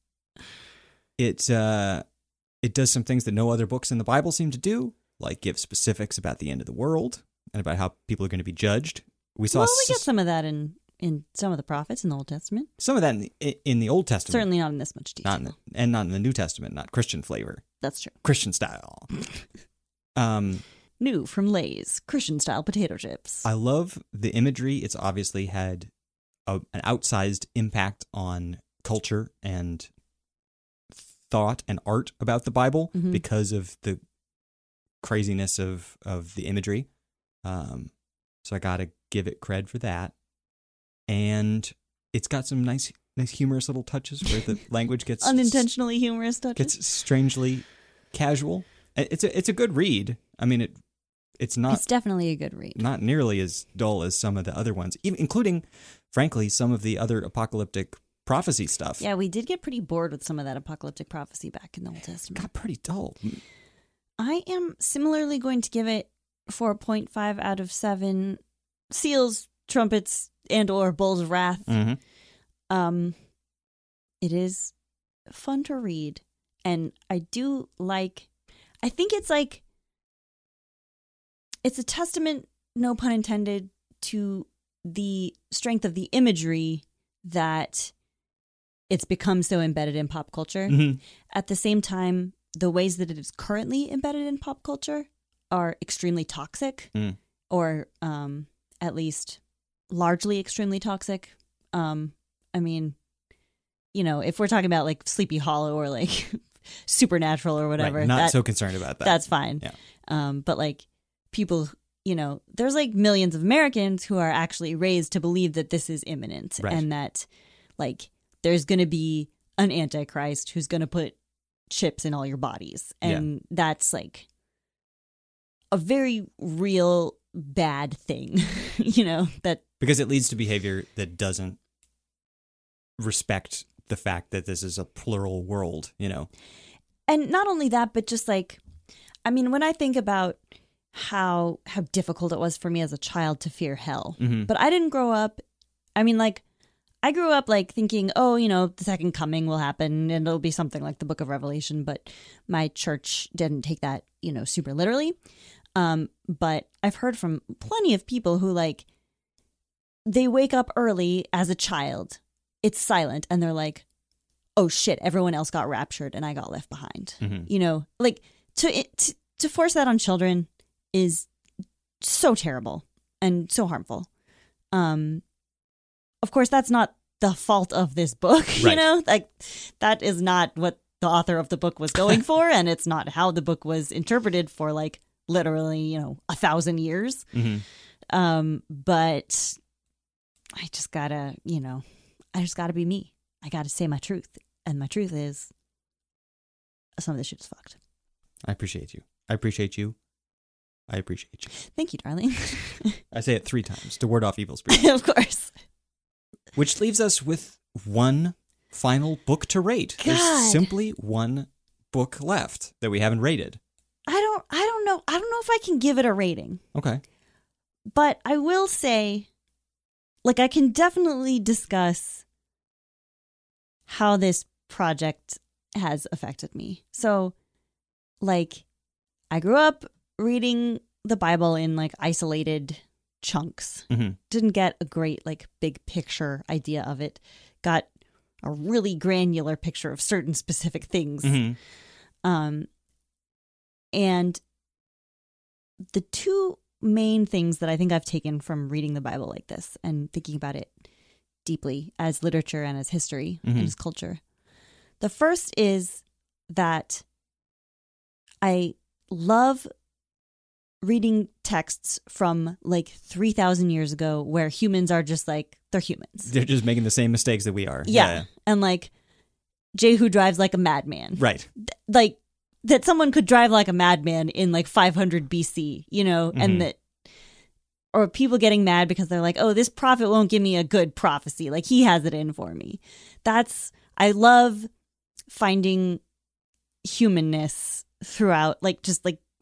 it uh, it does some things that no other books in the Bible seem to do, like give specifics about the end of the world and about how people are going to be judged. We saw well, we s- get some of that in, in some of the prophets in the Old Testament. some of that in the, in the Old Testament. Certainly not in this much detail. Not in the, and not in the New Testament, not Christian flavor. That's true. Christian style. um, New from Lay's Christian-style potato chips. I love the imagery. It's obviously had a, an outsized impact on culture and thought and art about the Bible Mhm. because of the craziness of, of the imagery. Um, so I got to give it cred for that. And it's got some nice, nice humorous little touches where the language gets Unintentionally humorous touches. gets strangely casual. It's a it's a good read. I mean, it it's not It's definitely a good read. not nearly as dull as some of the other ones, even including, frankly, some of the other apocalyptic prophecy stuff. Yeah, we did get pretty bored with some of that apocalyptic prophecy back in the Old It Testament. got pretty dull. I am similarly going to give it four point five out of seven seals, trumpets, and or bowls of wrath. Mm-hmm. Um, it is fun to read, and I do like. I think it's like it's a testament, no pun intended, to the strength of the imagery that it's become so embedded in pop culture. Mm-hmm. At the same time, the ways that it is currently embedded in pop culture are extremely toxic, Mm. or um, at least largely extremely toxic. Um, I mean, you know, if we're talking about like Sleepy Hollow or like Supernatural or whatever, Right, not that- so concerned about that. that's fine. Yeah. Um, but like people, you know, there's like millions of Americans who are actually raised to believe that this is imminent, Right. and that like there's going to be an antichrist who's going to put chips in all your bodies. And that's like a very real bad thing, you know, that Because it leads to behavior that doesn't respect the fact that this is a plural world, you know. and not only that, but just like, I mean, when I think about how how difficult it was for me as a child to fear hell, Mhm. but I didn't grow up. I mean, like, I grew up like thinking, oh, you know, the second coming will happen and it'll be something like the Book of Revelation. But my church didn't take that, you know, super literally. Um, but I've heard from plenty of people who like they wake up early as a child. It's silent, and they're like, "Oh shit! Everyone else got raptured, and I got left behind." Mhm. You know, like to, to to force that on children is so terrible and so harmful. Um, of course, that's not the fault of this book. You Right. know, like that is not what the author of the book was going for, and it's not how the book was interpreted for like literally, you know, a thousand years. Mm-hmm. Um, but I just gotta, you know, I just gotta be me. I gotta say my truth. And my truth is some of this shit is fucked. I appreciate you. I appreciate you. I appreciate you. Thank you, darling. I say it three times to ward off evil spirits. Of course. Which leaves us with one final book to rate. God. There's simply one book left that we haven't rated. I don't I don't know. I don't know if I can give it a rating. Okay. But I will say, like, I can definitely discuss how this project has affected me. So, like, I grew up reading the Bible in, like, isolated chunks. Mm-hmm. Didn't get a great, like, big picture idea of it. Got a really granular picture of certain specific things. Mm-hmm. Um, and the two main things that I think I've taken from reading the Bible like this and thinking about it deeply as literature and as history Mhm. and as culture. The first is that I love reading texts from like three thousand years ago where humans are just like, they're humans. They're just making the same mistakes that we are. Yeah. And like, Jehu drives like a madman. Right. Like, that someone could drive like a madman in like five hundred B C, you know, Mhm. and that, or people getting mad because they're like, oh, this prophet won't give me a good prophecy. Like, he has it in for me. That's, I love finding humanness throughout, like, just like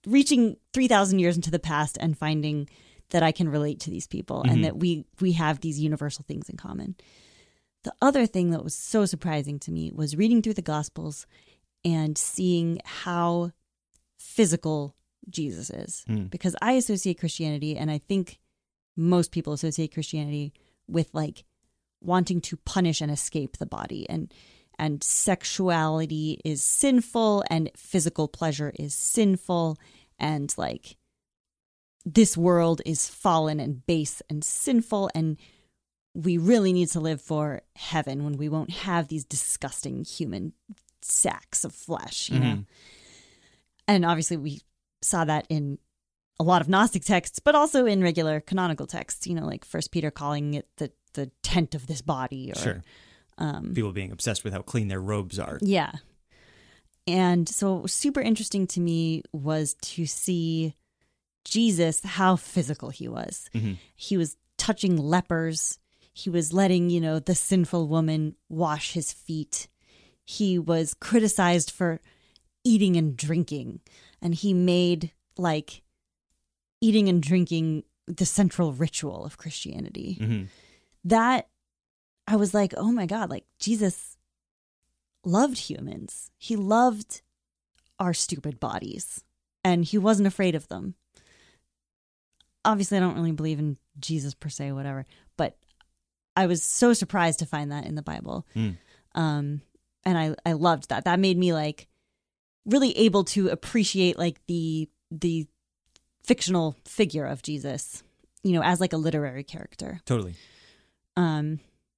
reaching three thousand years into the past and finding that I can relate to these people mm-hmm. and that we we have these universal things in common. The other thing that was so surprising to me was reading through the Gospels and seeing how physical Jesus is. Mm. Because I associate Christianity, and I think most people associate Christianity with like wanting to punish and escape the body, and and sexuality is sinful and physical pleasure is sinful, and like this world is fallen and base and sinful, and we really need to live for heaven when we won't have these disgusting human sacks of flesh, you mm-hmm. know? And obviously we saw that in a lot of Gnostic texts, but also in regular canonical texts, you know, like First Peter calling it the, the tent of this body. Or, sure. Um, People being obsessed with how clean their robes are. Yeah. And so what was super interesting to me was to see Jesus, how physical he was. Mm-hmm. He was touching lepers. He was letting, you know, the sinful woman wash his feet. He was criticized for eating and drinking. And he made, like, eating and drinking the central ritual of Christianity. Mm-hmm. That, I was like, oh my God, like, Jesus loved humans. He loved our stupid bodies. And he wasn't afraid of them. Obviously, I don't really believe in Jesus per se, whatever. But I was so surprised to find that in the Bible. Mm. Um, and I, I loved that. That made me like really able to appreciate like the the fictional figure of Jesus, you know, as like a literary character. Totally. Um.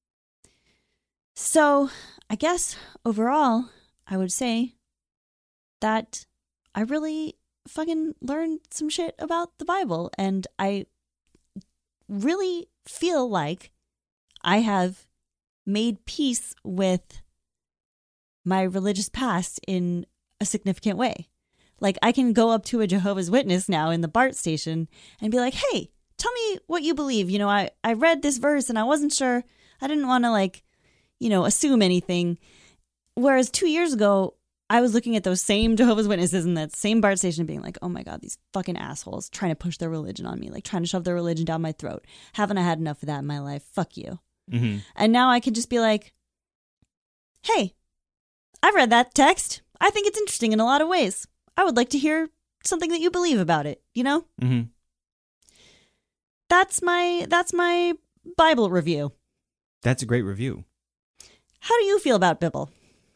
So I guess overall, I would say that I really fucking learned some shit about the Bible, and I really feel like I have made peace with my religious past in a significant way. Like, I can go up to a Jehovah's Witness now in the BART station and be like, hey, tell me what you believe. You know, I, I read this verse and I wasn't sure. I didn't want to, like, you know, assume anything. Whereas two years ago, I was looking at those same Jehovah's Witnesses in that same BART station being like, oh my God, these fucking assholes trying to push their religion on me, like trying to shove their religion down my throat. Haven't I had enough of that in my life? Fuck you. Mm-hmm. And now I can just be like, hey, I've read that text. I think it's interesting in a lot of ways. I would like to hear something that you believe about it, you know? Mm-hmm. That's my that's my Bible review. That's a great review. How do you feel about Bible?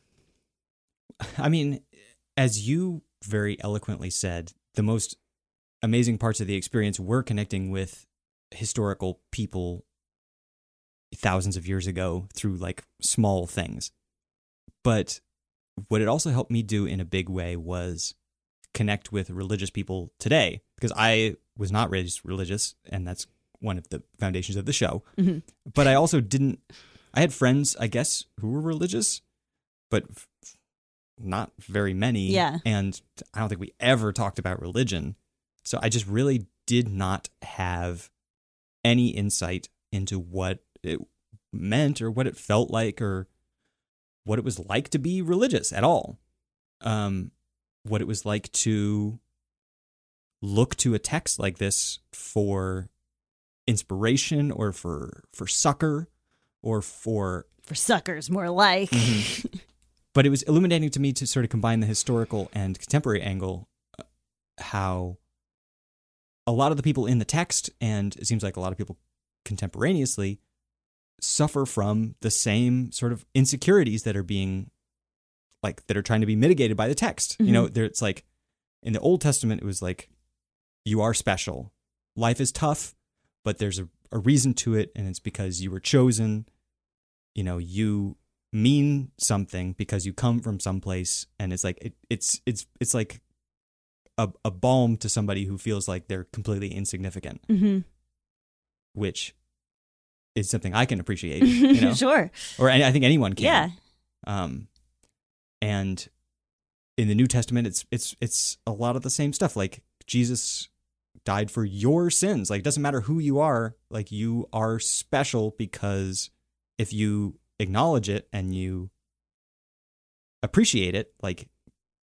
I mean, as you very eloquently said, the most amazing parts of the experience were connecting with historical people thousands of years ago through like small things. But what it also helped me do in a big way was connect with religious people today, because I was not raised religious, and that's one of the foundations of the show. Mm-hmm. But I also didn't, I had friends, I guess, who were religious, but f- not very many. Yeah. And I don't think we ever talked about religion. So I just really did not have any insight into what it meant or what it felt like or what it was like to be religious at all. Um, what it was like to look to a text like this for inspiration or for for succor or for... For suckers, more like. Mm-hmm. But it was illuminating to me to sort of combine the historical and contemporary angle, uh, how a lot of the people in the text, and it seems like a lot of people contemporaneously, suffer from the same sort of insecurities that are being, like, that are trying to be mitigated by the text. Mm-hmm. You know, there, it's like, in the Old Testament, it was like, you are special. Life is tough, but there's a, a reason to it, and it's because you were chosen. You know, you mean something because you come from someplace, and it's like, it, it's, it's, it's like a, a balm to somebody who feels like they're completely insignificant, mm-hmm. which is something I can appreciate, you know? Sure. Or I think anyone can. Yeah. Um, and in the New Testament, it's it's it's a lot of the same stuff. Like, Jesus died for your sins. Like, it doesn't matter who you are. Like, you are special because if you acknowledge it and you appreciate it, like,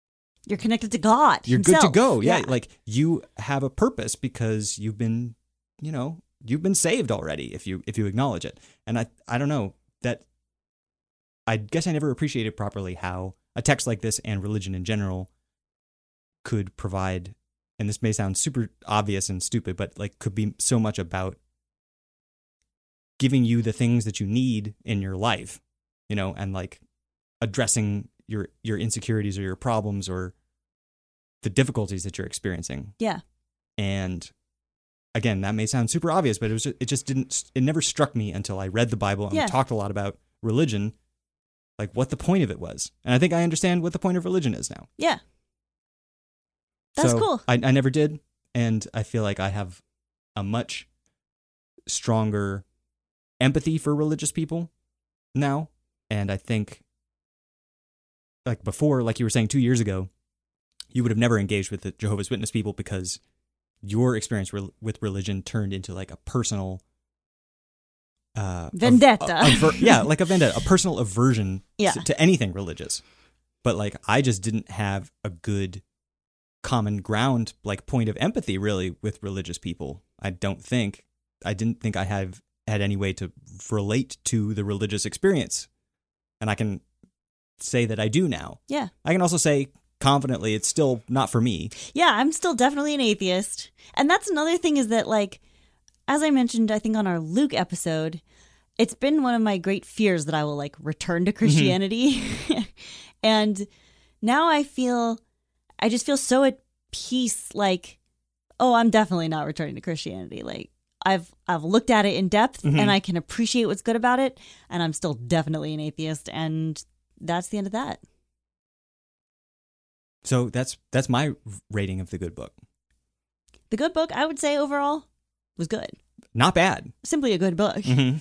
You're connected to God. You're himself. good to go. Yeah, yeah. like you have a purpose because you've been, you know, you've been saved already if you if you acknowledge it. And I I don't know that I guess I never appreciated properly how a text like this and religion in general could provide, and this may sound super obvious and stupid, but like could be so much about giving you the things that you need in your life, you know, and like addressing your your insecurities or your problems or the difficulties that you're experiencing. Yeah. And again, that may sound super obvious, but it was just, it just didn't it never struck me until I read the Bible and Yeah. we talked a lot about religion, like what the point of it was. And I think I understand what the point of religion is now. Yeah. That's So cool. I, I never did, and I feel like I have a much stronger empathy for religious people now. And I think, like before, like you were saying two years ago, you would have never engaged with the Jehovah's Witness people because your experience re- with religion turned into like a personal uh, Vendetta. av- aver- yeah, like a vendetta, a personal aversion Yeah. to, to anything religious. But like, I just didn't have a good common ground, like point of empathy really with religious people. I don't think, I didn't think I have had any way to relate to the religious experience. And I can say that I do now. Yeah. I can also say confidently it's still not for me. Yeah, I'm still definitely an atheist. And that's another thing is that, like, as I mentioned, I think on our Luke episode, it's been one of my great fears that I will, like, return to Christianity. And now I feel, I just feel so at peace, like, oh, I'm definitely not returning to Christianity. Like, I've I've looked at it in depth Mhm. and I can appreciate what's good about it. And I'm still definitely an atheist. And that's the end of that. So that's that's my rating of the good book. The good book, I would say overall, was good. Not bad. Simply a good book. Mhm.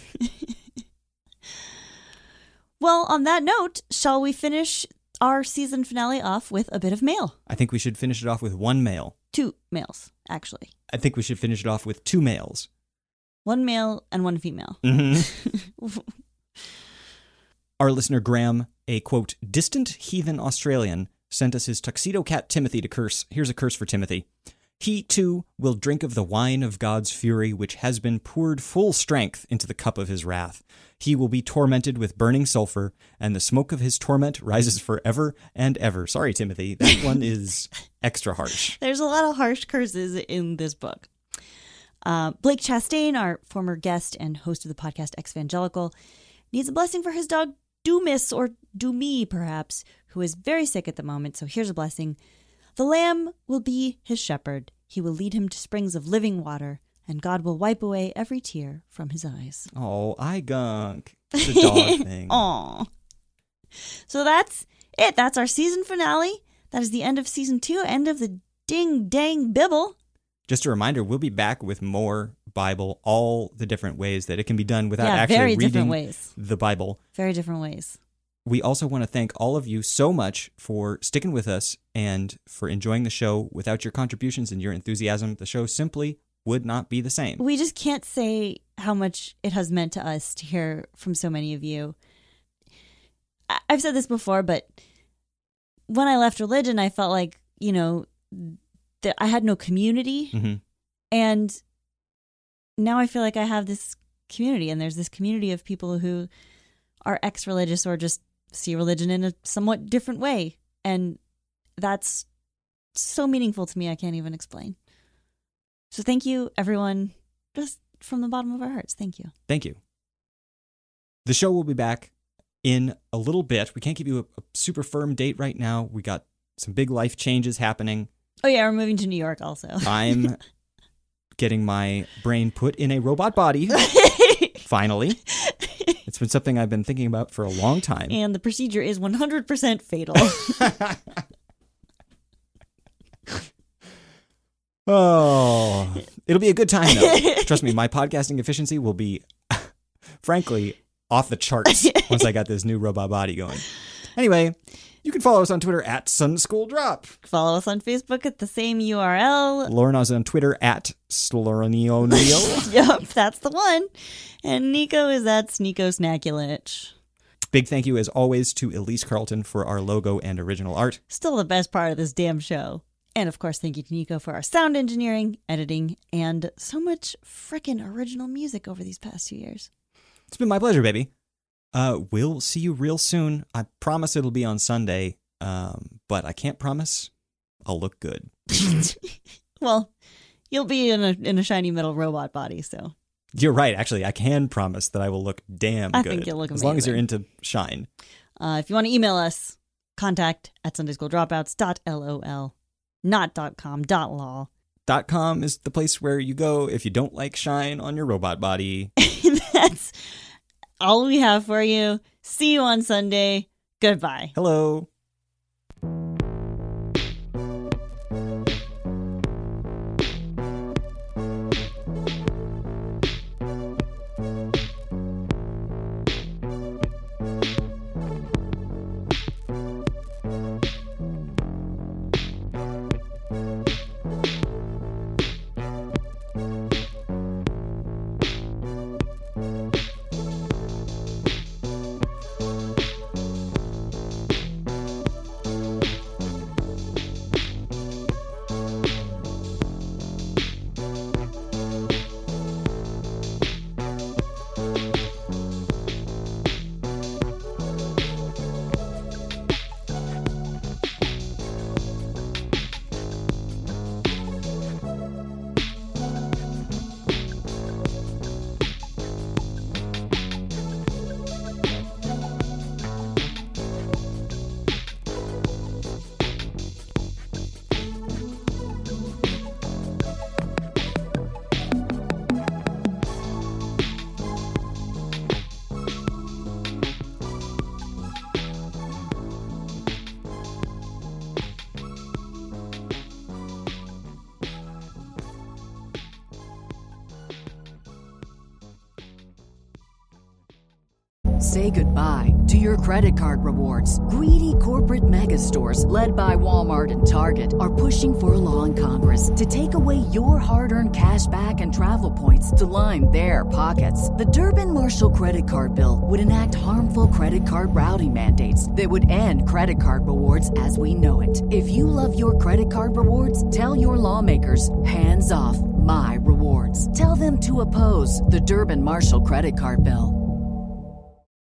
Well, on that note, shall we finish our season finale off with a bit of mail? I think we should finish it off with one male. Two males, actually. I think we should finish it off with two males. One male and one female. Mm-hmm. Our listener Graham, a quote, distant heathen Australian, sent us his tuxedo cat Timothy to curse. Here's a curse for Timothy. He, too, will drink of the wine of God's fury, which has been poured full strength into the cup of his wrath. He will be tormented with burning sulfur, and the smoke of his torment rises forever and ever. Sorry, Timothy. That one is extra harsh. There's a lot of harsh curses in this book. Uh, Blake Chastain, our former guest and host of the podcast Exvangelical, needs a blessing for his dog Doomis, or Doomy perhaps, who is very sick at the moment. So here's a blessing. The Lamb will be his shepherd. He will lead him to springs of living water, and God will wipe away every tear from his eyes. Oh, I gunk. The dog thing. Aw. So that's it. That's our season finale. That is the end of season two, end of the ding dang Bible. Just a reminder, we'll be back with more Bible, all the different ways that it can be done without Yeah, actually very reading different ways. the Bible. Very different ways. We also want to thank all of you so much for sticking with us and for enjoying the show. Without your contributions and your enthusiasm, the show simply would not be the same. We just can't say how much it has meant to us to hear from so many of you. I- I've said this before, but when I left religion, I felt like, you know, that I had no community. Mm-hmm. And now I feel like I have this community, and there's this community of people who are ex-religious or just see religion in a somewhat different way. And that's so meaningful to me, I can't even explain. So thank you, everyone, just from the bottom of our hearts. Thank you. Thank you. The show will be back in a little bit. We can't give you a, a super firm date right now. We got some big life changes happening. Oh, yeah, we're moving to New York also. I'm getting my brain put in a robot body, finally. It's been something I've been thinking about for a long time. And the procedure is one hundred percent fatal. Oh, it'll be a good time, though. Trust me, my podcasting efficiency will be, frankly, off the charts once I got this new robot body going. Anyway, you can follow us on Twitter at SunSchoolDrop. Follow us on Facebook at the same U R L. Lauren is on Twitter at Slornioneo. Yep, that's the one. And Nico is at Sneeko Snackulich. Big thank you, as always, to Elise Carlton for our logo and original art. Still the best part of this damn show. And of course, thank you to Nico for our sound engineering, editing, and so much frickin' original music over these past two years. It's been my pleasure, baby. Uh, we'll see you real soon. I promise it'll be on Sunday, um, but I can't promise I'll look good. Well, you'll be in a in a shiny metal robot body, so. You're right. Actually, I can promise that I will look damn I good. think you'll look as long as amazing. you're into shine. Uh, if you want to email us, contact at sundayschool.dropouts.lol, not .com, .lol. Dot .com is the place where you go if you don't like shine on your robot body. That's all we have for you. See you on Sunday. Goodbye. Hello. Say goodbye to your credit card rewards. Greedy corporate mega stores, led by Walmart and Target, are pushing for a law in Congress to take away your hard-earned cash back and travel points to line their pockets. The Durbin-Marshall credit card bill would enact harmful credit card routing mandates that would end credit card rewards as we know it. If you love your credit card rewards, tell your lawmakers, hands off my rewards. Tell them to oppose the Durbin-Marshall credit card bill.